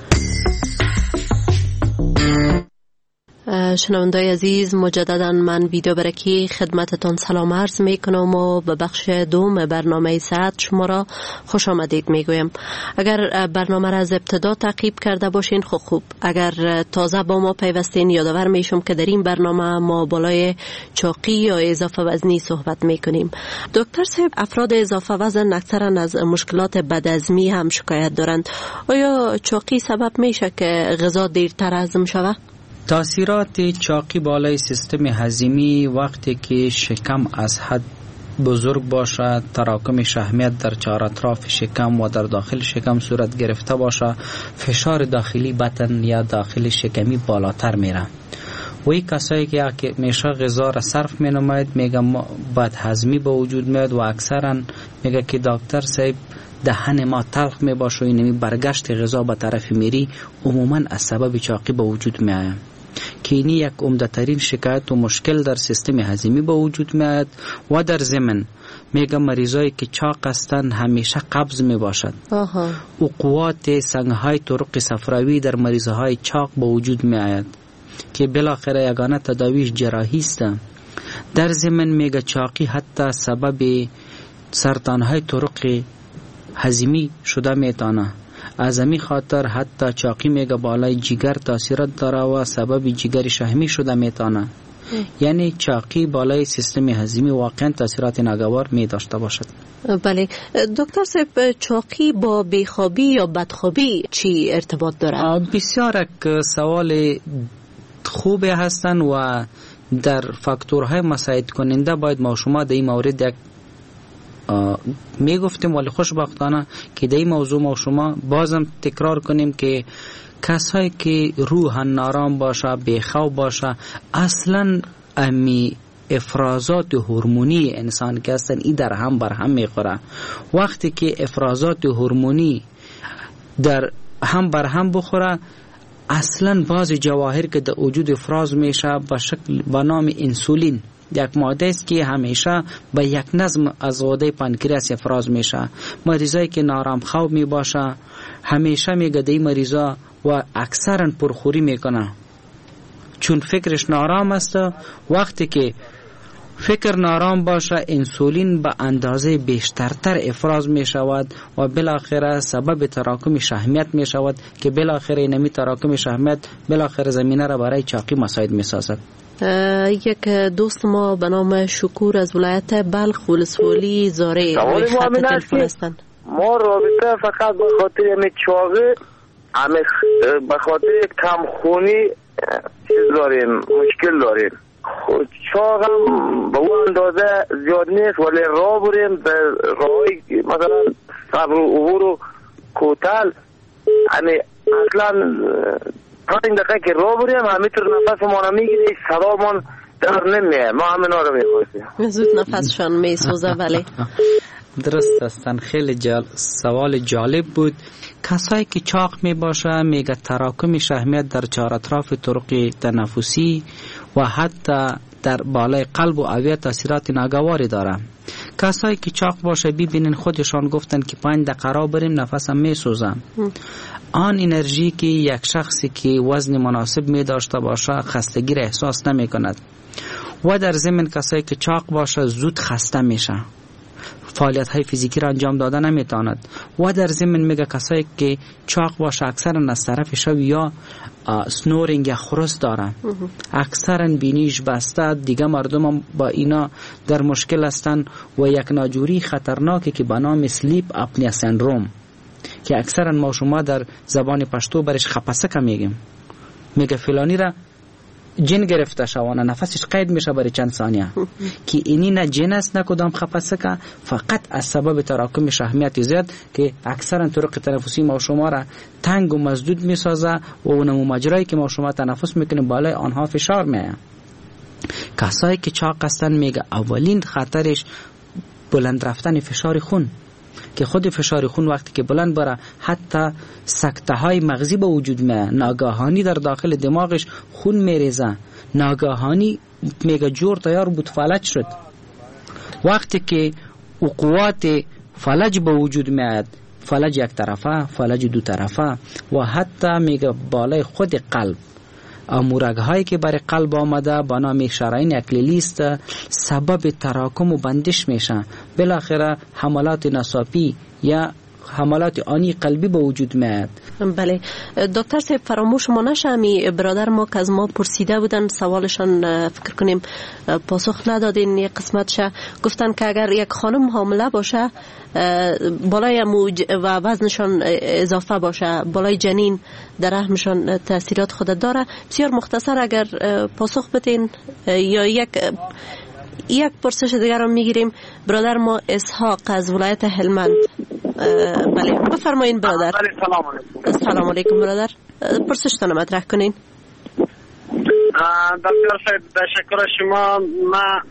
شنوندای عزیز، مجددا من ویدیو برکی خدمتتان سلام عرض می کنم و به بخش دوم برنامه ساعت شما را خوش آمدید می گویم. اگر برنامه را از ابتدا تعقیب کرده باشین خوب، اگر تازه با ما پیوستین یادآور میشم که در این برنامه ما بالای چاقی یا اضافه وزنی صحبت می کنیم. دکتر صاحب، افراد اضافه وزن اکثرا از مشکلات بدهضمی هم شکایت دارند. آیا چاقی سبب میشه که غذا دیرتر هضم شود؟ تاثیرات چاقی بالای سیستم هضمی وقتی که شکم از حد بزرگ باشد، تراکم شحمیت در چهار اطراف شکم و در داخل شکم صورت گرفته باشد، فشار داخلی بطن یا داخل شکمی بالاتر میره. و این کسایی که میشه غذا را صرف می نماید میگه بد هضمی به وجود میاد و اکثرا میگه که دکتر صاحب دهن ما تلخ می باشه و اینمی برگشت غذا به طرف میری عموما از سبب چاقی به وجود می آید که اینی یک عمده ترین شکایت و مشکل در سیستم هضمی به وجود می آید. و در ضمن میگه مریضایی که چاق هستند همیشه قبض می باشد و قوات سنگهای طرق صفراوی در مریضهای چاق به وجود می آید که بالاخره یگانه تداویش جراحی است. در ضمن میگه چاقی حتی سبب سرطانهای طرق هضمی شده میتونه. از همین خاطر حتی چاقی میگه بالای جگر تاثیرات داره و سبب جگر شحمی شده میتونه. یعنی چاقی بالای سیستم هضمی واقعا تاثیرات ناگوار می داشته باشد. بله دکتر صاحب، چاقی با بیخوابی یا بدخوابی چی ارتباط داره؟ بسیار سوال خوبی هستن و در فاکتورهای مساعد کننده باید ما شما در این مورد یک می گفتیم، ولی خوشبختانه که در این موضوع ما شما بازم تکرار کنیم که کسایی که روح نارام باشه، بیخواب باشه، اصلا امی افرازات هورمونی انسان که هستن این در هم بر هم میخوره. وقتی که افرازات هورمونی در هم بر هم بخوره، اصلا بعض جواهر که در وجود افراز میشه به شکل به نام انسولین، یک ماده است که همیشه به یک نظم از غده پانکریاس افراز میشه. مریضایی که نارام خواب می باشه همیشه میگه دی مریضا و اکثرا پرخوری میکنه چون فکرش نارام است. وقتی که فکر نارام باشه، انسولین به اندازه بیشترتر افراز می شود و بالاخره سبب تراکم شحمیت می شود که بالاخره نمی تراکم شحمیت بالاخره زمینه را برای چاقی مساعد می سازد. یک دوست ما به نام شکور از ولایت بلخ ولسوالی زاره روی خط تلفن هستند. ما رابطه فقط به خاطر همین چاقی به خاطر کم خونی چیز داریم، مشکل داریم. چاق هم به اون اندازه زیاد نیست ولی راه بریم به راهی مثلا صبر و عبور و کوتل اصلا 5 دقیقه که راه بریم همینطور نفس ما رو میگیره، صدامان در نمیه. ما همین ها رو میخواستیم زود نفسشان میسوزه. ولی درست هستن. خیلی سوال جالب بود. کسایی که چاق می باشه میگه تراکم شحمیت در چهار اطراف طرق تنفسی و حتی در بالای قلب و اوعیه تاثیرات ناگواری داره. کسایی که چاق باشه ببینین خودشان گفتن که 5 دقیقه را بریم نفسم می سوزم. آن انرژی که یک شخصی که وزن مناسب می داشته باشه خستگی را احساس نمی کند و در ضمن کسایی که چاق باشه زود خسته میشه، فعالیت های فیزیکی را انجام داده نمیتواند و در ضمن میگه کسایی که چاق باشه اکثرا از طرف شب یا سنورینگ یا خرس داره، اکثرا بینیش بسته، دیگه مردم هم با اینا در مشکل هستن و یک ناجوری خطرناکی که به نام سلیپ اپنیا سندروم که اکثرا ما شما در زبان پشتو برش خپسکه میگیم، میگه فلانی را جن گرفته شوانه نفسش قید میشه برای چند ثانیه که اینی نه جن است نه کدام خپسکه، فقط از سبب تراکم شحمیت زیاد که اکثرا طرق تنفسی ما شما را تنگ و مسدود میسازه و اون مجرایی که ما شما تنفس میکنیم بالای آنها فشار میاد. کسایی که چاق هستن میگه اولین خطرش بلند رفتن فشار خون که خود فشار خون وقتی که بلند بره حتی سکته های مغزی به وجود میاد، ناگهانی در داخل دماغش خون میریزه، ناگهانی میگه جور تیار بود فلج شد. وقتی که قوات فلج به وجود میاد، فلج یک طرفه، فلج دو طرفه و حتی میگه بالای خود قلب امورگ هایی که برای قلب آمده با نام شرايين اکلیلی است سبب تراکم و بندش میشه، بالاخره حملات نساپی یا حملات آنی قلبی به وجود میاد. بله دکتر صاحب فراموش ما نشه، می برادر ما که از ما پرسیده بودن سوالشان فکر کنیم پاسخ ندادین، یک قسمتش گفتن که اگر یک خانم حامله باشه بالای موج و وزنشان اضافه باشه بالای جنین در رحمشان تاثیرات خود داره. بسیار مختصر اگر پاسخ بدین یا یک پرسش دیگر رو میگیریم. برادر ما اسحاق از ولایت هلمند. بله بفرمایین برادر. سلام علیکم برادر، پرسشتان مطرح کنین. دکتر صاحب تشکر شما. ما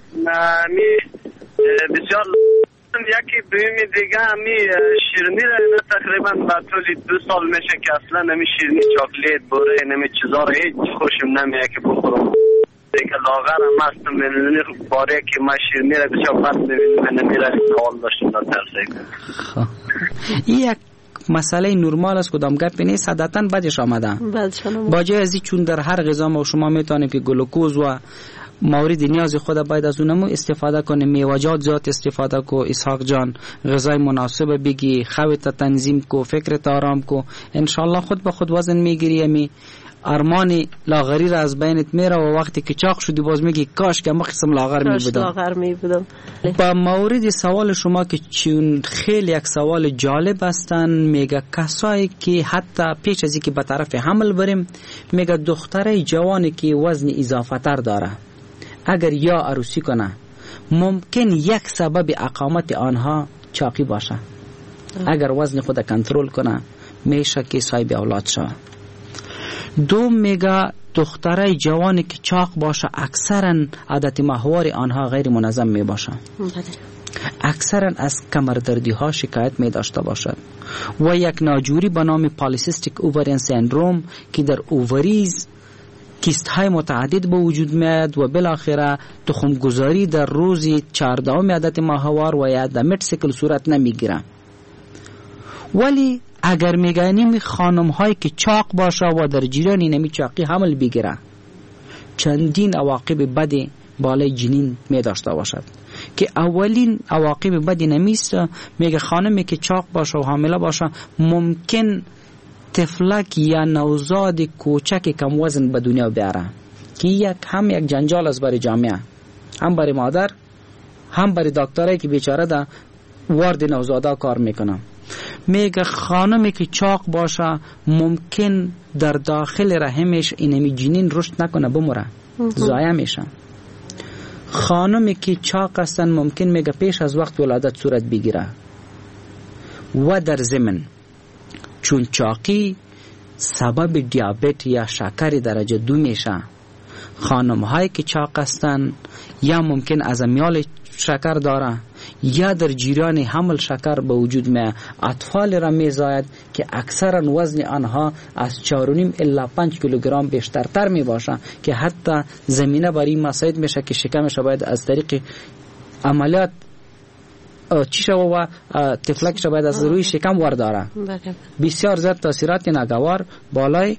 بسیار یکی دویمی دیگه همی شیرنی را تقریبا با طول 2 سال میشه که اصلا نمی شیرنی چاکلیت بوره نمی چیزا را هیچ خوشم نمیه که بخورم دیگه لاغر هم هستم میدونی باره که ما شیرنی را بسیار بد نمیره سوال داشتم دکتر صاحب. یک مسئله نرمال است، کدام گپی نیست، عادتا بدش آمده با جای ازی چون در هر غذا ما شما میتونیم که گلوکوز و مورد نیاز خود باید از اونمو استفاده کنه، میوه‌جات زیاد استفاده کو. اسحاق جان غذای مناسب بگی، خوت تنظیم کو، فکرت آرام کو، انشالله خود به خود وزن میگیری. می ارمان لاغری را از بینت میره و وقتی که چاق شدی باز میگی کاش که ما قسم لاغر میبودم. با مورد سوال شما که چون خیلی یک سوال جالب هستن، میگه کسایی که حتی پیش از اینکه به طرف حمل بریم، میگه دختره جوانی که وزن اضافه تر داره اگر یا عروسی کنه ممکن یک سبب اقامت آنها چاقی باشه. اگر وزن خود کنترل کنه میشه که صاحب اولاد شود. دوم میگه دختره جوانی که چاق باشه اکثرا عادت ماهوار آنها غیر منظم می باشه، اکثرا از کمردردی ها شکایت می داشته باشد و یک ناجوری به نام پالیسیستیک اوورین سندروم که در اووریز کیست های متعدد به وجود میاد و بالاخره تخم گذاری در روزی 14 عادت ماهوار و یا دمت سیکل صورت نمیگیره. ولی اگر میگنیم خانم هایی که چاق باشه و در جریان نمی چاقی حمل بگیره چندین عواقب بد بالای جنین می داشته باشد که اولین عواقب بدی نمیست. میگه خانمی که چاق باشه و حامله باشه ممکن طفلک یا نوزاد کوچک کم وزن به دنیا بیاره که هم یک جنجال است برای جامعه، هم برای مادر هم برای دکترایی که بیچاره در وارد نوزادا کار میکنن. میگه خانمی که چاق باشه ممکن در داخل رحمش اینمی جنین رشد نکنه بمره، ضایع میشه. خانمی که چاق هستن ممکن میگه پیش از وقت ولادت صورت بگیره. و در ضمن چون چاقی سبب دیابت یا شکر درجه 2 میشه، خانم هایی که چاق هستن یا ممکن از امیال شکر داره یا در جریان حمل شکر به وجود می اطفال را می زاید که اکثرا وزن آنها از 4.5 الی 5 کیلوگرم بیشترتر می باشه که حتی زمینه برای مساعد میشه که شکمش باید از طریق عملیات چی شو و طفلکش باید از روی شکم ورداره. بسیار زیاد تاثیرات ناگوار بالای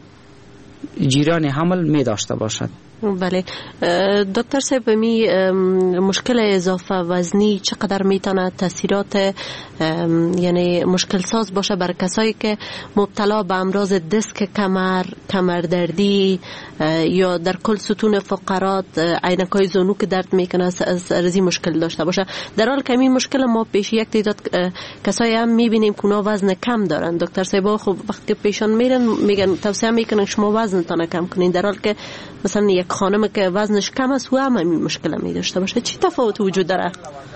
جریان حمل می داشته باشد. بله دکتر صاحب، می مشکل اضافه وزنی چقدر میتونه تاثیرات یعنی مشکل ساز باشه بر کسایی که مبتلا به امراض دیسک کمر، کمردردی یا در کل ستون فقرات عینکای زانو که درد میکنه از ارزی مشکل داشته باشه، در حال که این مشکل ما پیش یک تعداد کسایی هم میبینیم که اونا وزن کم دارن. دکتر صاحب خب وقتی پیشان میرن میگن توصیه میکنن شما وزنتون کم کنین، در حال که مثلا یک خانم که وزنش کم است و هم این مشکل می داشته باشه، چی تفاوت وجود داره؟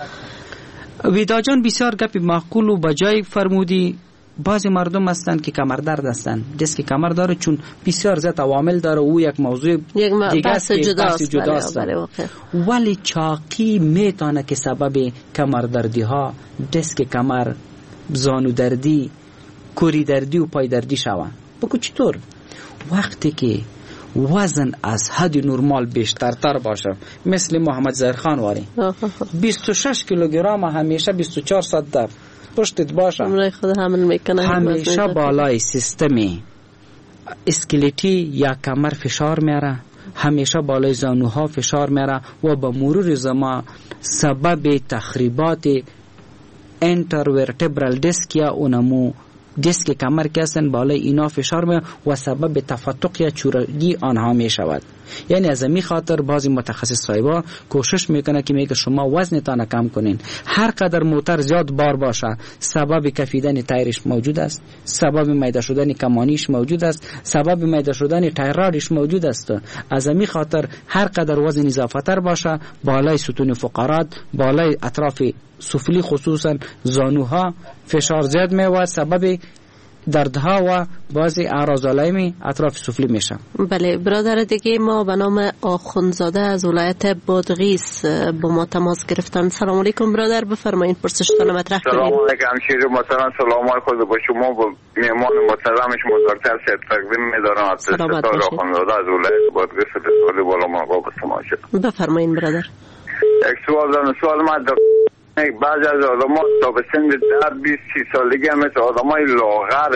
ویدا جان بسیار گپی معقول و بجای فرمودی. بعضی مردم هستن که کمر درد هستن، دیسک کمر داره، چون بسیار زیاد عوامل داره، او یک موضوع دیگه است که بحث جداست. ولی چاقی میتونه که سبب کمر دردی ها، دیسک کمر، زانو دردی، کوری دردی و پای دردی شوه. بگو چطور؟ وقتی که وزن از حد نرمال بیشترتر باشه، مثل محمد ظاهر خان واری 26 کیلوگرم همیشه 24 ساعت در پشتت باشه، همیشه بالای سیستم اسکلتی یا کمر فشار میاره، همیشه بالای زانوها فشار میاره و با مرور زمان سبب تخریبات انترورتبرال دیسک یا اونمو دیسک کمر که هستن بالای اینا فشار می و سبب تفتق یا چورگی آنها می شود. یعنی از این خاطر بعضی متخصص صاحبا کوشش میکنه که میگه شما وزنتان کم کنین، هر قدر موتر زیاد بار باشه سبب کفیدن تایرش موجود است، سبب میده شدن کمانیش موجود است، سبب میده شدن تایرادش موجود است. از این خاطر هر قدر وزن اضافه تر باشه بالای ستون فقرات، بالای اطراف سفلی خصوصا زانوها فشار زیاد میواد، سبب دردها و بعضی اعراض علائمی اطراف سفلی میشه. بله برادر دیگه ما به نام آخوندزاده از ولایت بادغیس با ما تماس گرفتن. سلام علیکم برادر، بفرمایید پرسشتان مطرح کنید. سلام علیکم همشیر محترم، سلام علیکم با شما و مهمان محترمش مزارتر سید تقدیم می‌دارم. عبدالستار آخوندزاده از ولایت بادغیس سال بالا ما با شما شد. بفرمایید برادر. یک سوال من بعضی از آدم ها تا به سن 10-20 سالگی هم مثل آدم های لاغر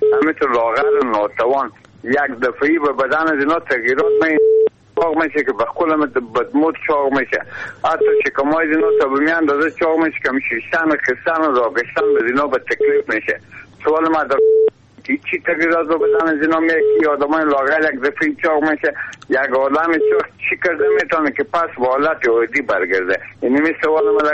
ناتوان یک دفعی به بدن از اینا تغییرات چاق میشه که به کل بدمود چاق میشه، حتی شکمای اینا تا به می اندازه چاق میشه که شیشتن خستن و راگشتن به اینا به تکلیف میشه. سوال من در چی تغییرات به بدن از اینا میگه که آدم های لاغر یک دفعی چاق میشه، یک آدم چی کرده میتونه که پس به حالت عادی برگرده؟ یعنی می سوال من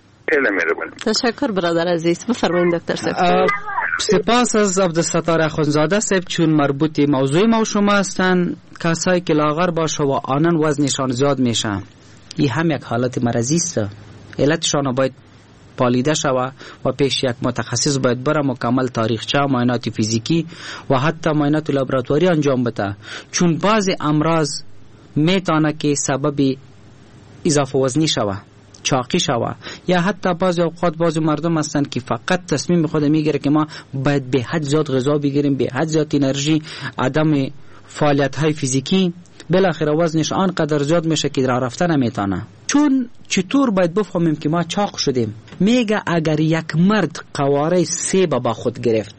تشکر برادر عزیز. بفرمایید دکتر صاحب. سپاس از عبدالستار آخوندزاده صاحب، چون مربوط موضوع ما شما هستن. کسایی که لاغر باشه و آنن وزنشان زیاد میشه، این هم یک حالت مرضی است، علتشان باید پالیده شوه و پیش یک متخصص باید بره مکمل تاریخچه، معاینات فیزیکی و حتی معاینات لابراتواری انجام بده، چون بعضی امراض میتونه که سبب اضافه وزنی شوه، چاقی شوه، یا حتی بعضی اوقات بعضی مردم هستن که فقط تصمیم خود میگیره که ما باید به حد زیاد غذا بگیریم، به حد زیاد انرژی، عدم فعالیت های فیزیکی، بالاخره وزنش آنقدر زیاد میشه که راه رفتن نمیتونه. چون چطور باید بفهمیم که ما چاق شدیم؟ میگه اگر یک مرد قواره سیب با خود گرفت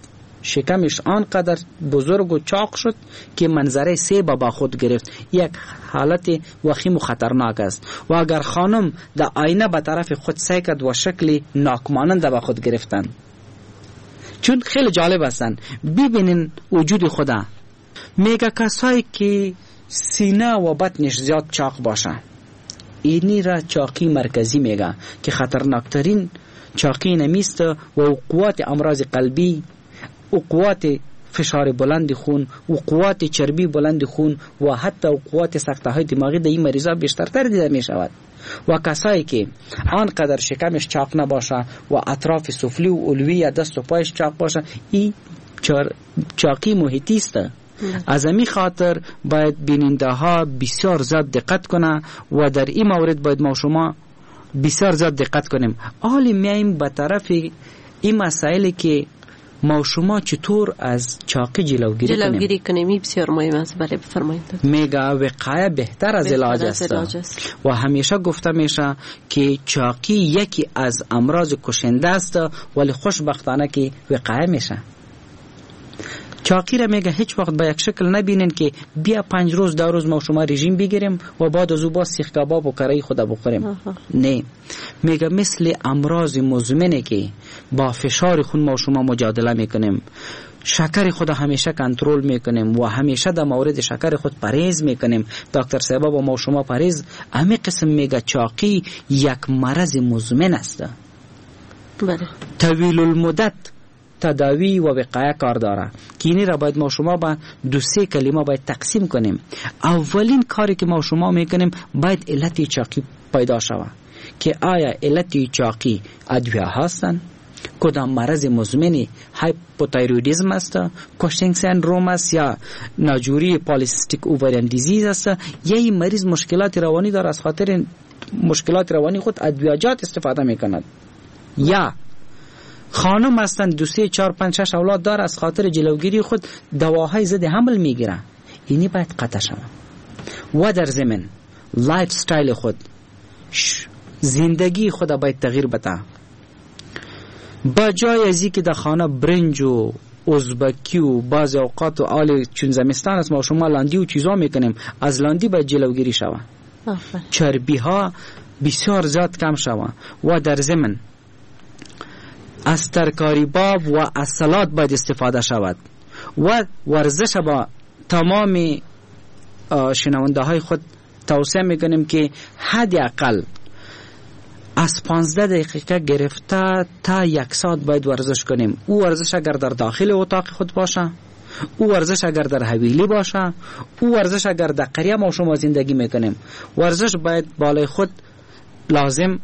شکمش آنقدر بزرگ و چاق شد که منظره سیب با خود گرفت. یک حالت وخیم و خطرناک است و اگر خانم در آینه به طرف خود سعی کرد و شکل ناکمانند به خود گرفتن، چون خیلی جالب هستن. ببینین وجود خدا. میگه کسایی که سینه و بطنش زیاد چاق باشه، اینی را چاقی مرکزی میگه که خطرناکترین چاقی نمیست و قوات امراض قلبی و قوات فشار بلند خون و قوات چربی بلند خون و حتی قوات سکته های دماغی در این مریضا بیشترتر دیده می شود. و کسایی که آنقدر شکمش چاق نباشه و اطراف سفلی و علوی یا دست و پایش چاق باشه، این چاقی محیطی است. از همین خاطر باید بیننده ها بسیار زیاد دقت کنه و در این مورد باید ما شما بسیار زیاد دقت کنیم. حالی میایم به طرف این مسائلی که ما شما چطور از چاقی جلوگیری کنیم. این بسیار مهم است. برای بفرمایید. میگه وقایه بهتر از علاج است و همیشه گفته میشه که چاقی یکی از امراض کشنده است ولی خوشبختانه که وقایه میشه. چاقی را میگه هیچ وقت به یک شکل نبینین که بیا 5 روز 2 روز ما شما رژیم بگیریم و بعد از او با سیخ کباب و کره خود بخوریم. نه، میگه مثل امراض مزمنه که با فشار خون ما شما مجادله میکنیم، شکر خود همیشه کنترل میکنیم و همیشه در مورد شکر خود پرهیز میکنیم. دکتر صاحب با ما شما پرهیز همین قسم میگه چاقی یک مرض مزمن است. بله. طویل المدت تداوی و وقایه کار داره که اینی را باید ما شما با 2-3 کلمه باید تقسیم کنیم. اولین کاری که ما شما میکنیم باید علت چاقی پیدا شود که آیا علت چاقی ادویه هستن، کدام مرض مزمنی هایپوتایرویدism است، کوشینگ سندروم است یا ناجوری پالیسیستیک اووریان دیزیز است، یا این مریض مشکلات روانی داره از خاطر مشکلات روانی خود ادویه‌جات استفاده میکند، یا خانم هستند 2 3 4 5 6 اولاد داره از خاطر جلوگیری خود دواهای ضد حمل میگیره. اینی باید قطع شود و در ضمن لایف استایل خود زندگی خود باید تغییر بده. با جای از اینکه در خانه برنج و ازبکی و بعض اوقات و آل چون زمستان است ما شما لاندی و چیزا میکنیم، از لاندی باید جلوگیری شود. چربی ها بسیار زیاد کم شود و در ضمن از ترکاری باب و از سلات باید استفاده شود و ورزش با تمام شنونده های خود توصیه میکنیم که حداقل از 15 دقیقه گرفته تا 1 ساعت باید ورزش کنیم. او ورزش اگر در داخل اتاق خود باشه، او ورزش اگر در حویلی باشه، او ورزش اگر در قریه ما شما زندگی میکنیم، ورزش باید بالای خود لازم.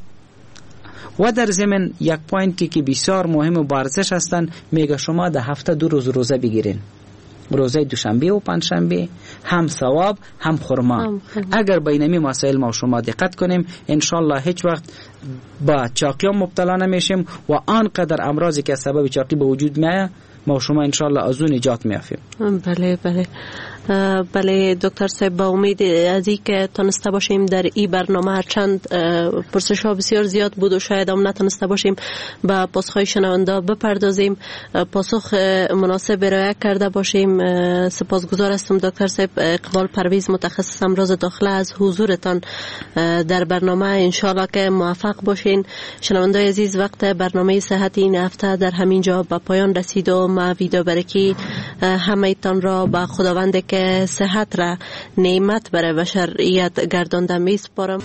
و در ضمن یک پوینتی که بسیار مهم و ورزش هستن، میگه شما در هفته 2 روز روزه بگیرین، روزه دوشنبه و پنجشنبه، هم ثواب هم خرما. اگر به اینمی مسائل ما شما دقت کنیم انشالله هیچ وقت با چاقی مبتلا نمیشیم و آنقدر امراضی که سبب چاقی به وجود میاد ما شما انشالله از اون نجات میافیم. بله بله بله دکتر صاحب، با امید از این که تونسته باشیم در این برنامه، چند پرسش ها بسیار زیاد بود و شاید هم نتونسته باشیم به پاسخهای شنونده بپردازیم، پاسخ مناسب ارائه کرده باشیم. سپاسگزار هستم دکتر صاحب. اقبال پرویز، متخصص امراض داخله، از حضورتان در برنامه. انشالله که موفق باشین. شنونده عزیز، وقت برنامه صحت این هفته در همین جا به پایان رسید و ما ویدیو برکی همه تان را به خداوند که صحت را نعمت برای بشریت گردانده می سپارم.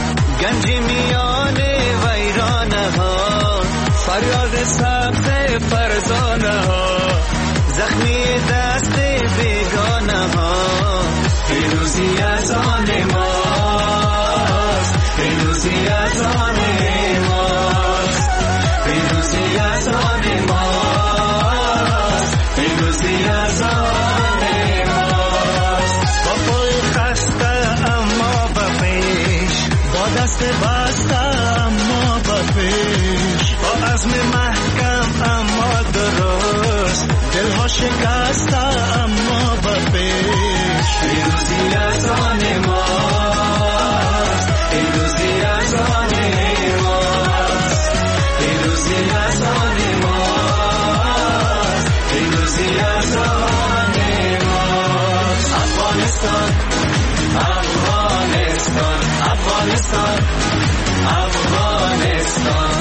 گنجی میان ویرانه ها، فریاد سبز عزم محکم اما درست، دلها شکسته اما بپیش. پیروزی از آن ماست، پیروزی از آن ماست، پیروزی از آن ماست، پیروزی از آن ماست. افغانستان، افغانستان، افغانستان، افغانستان.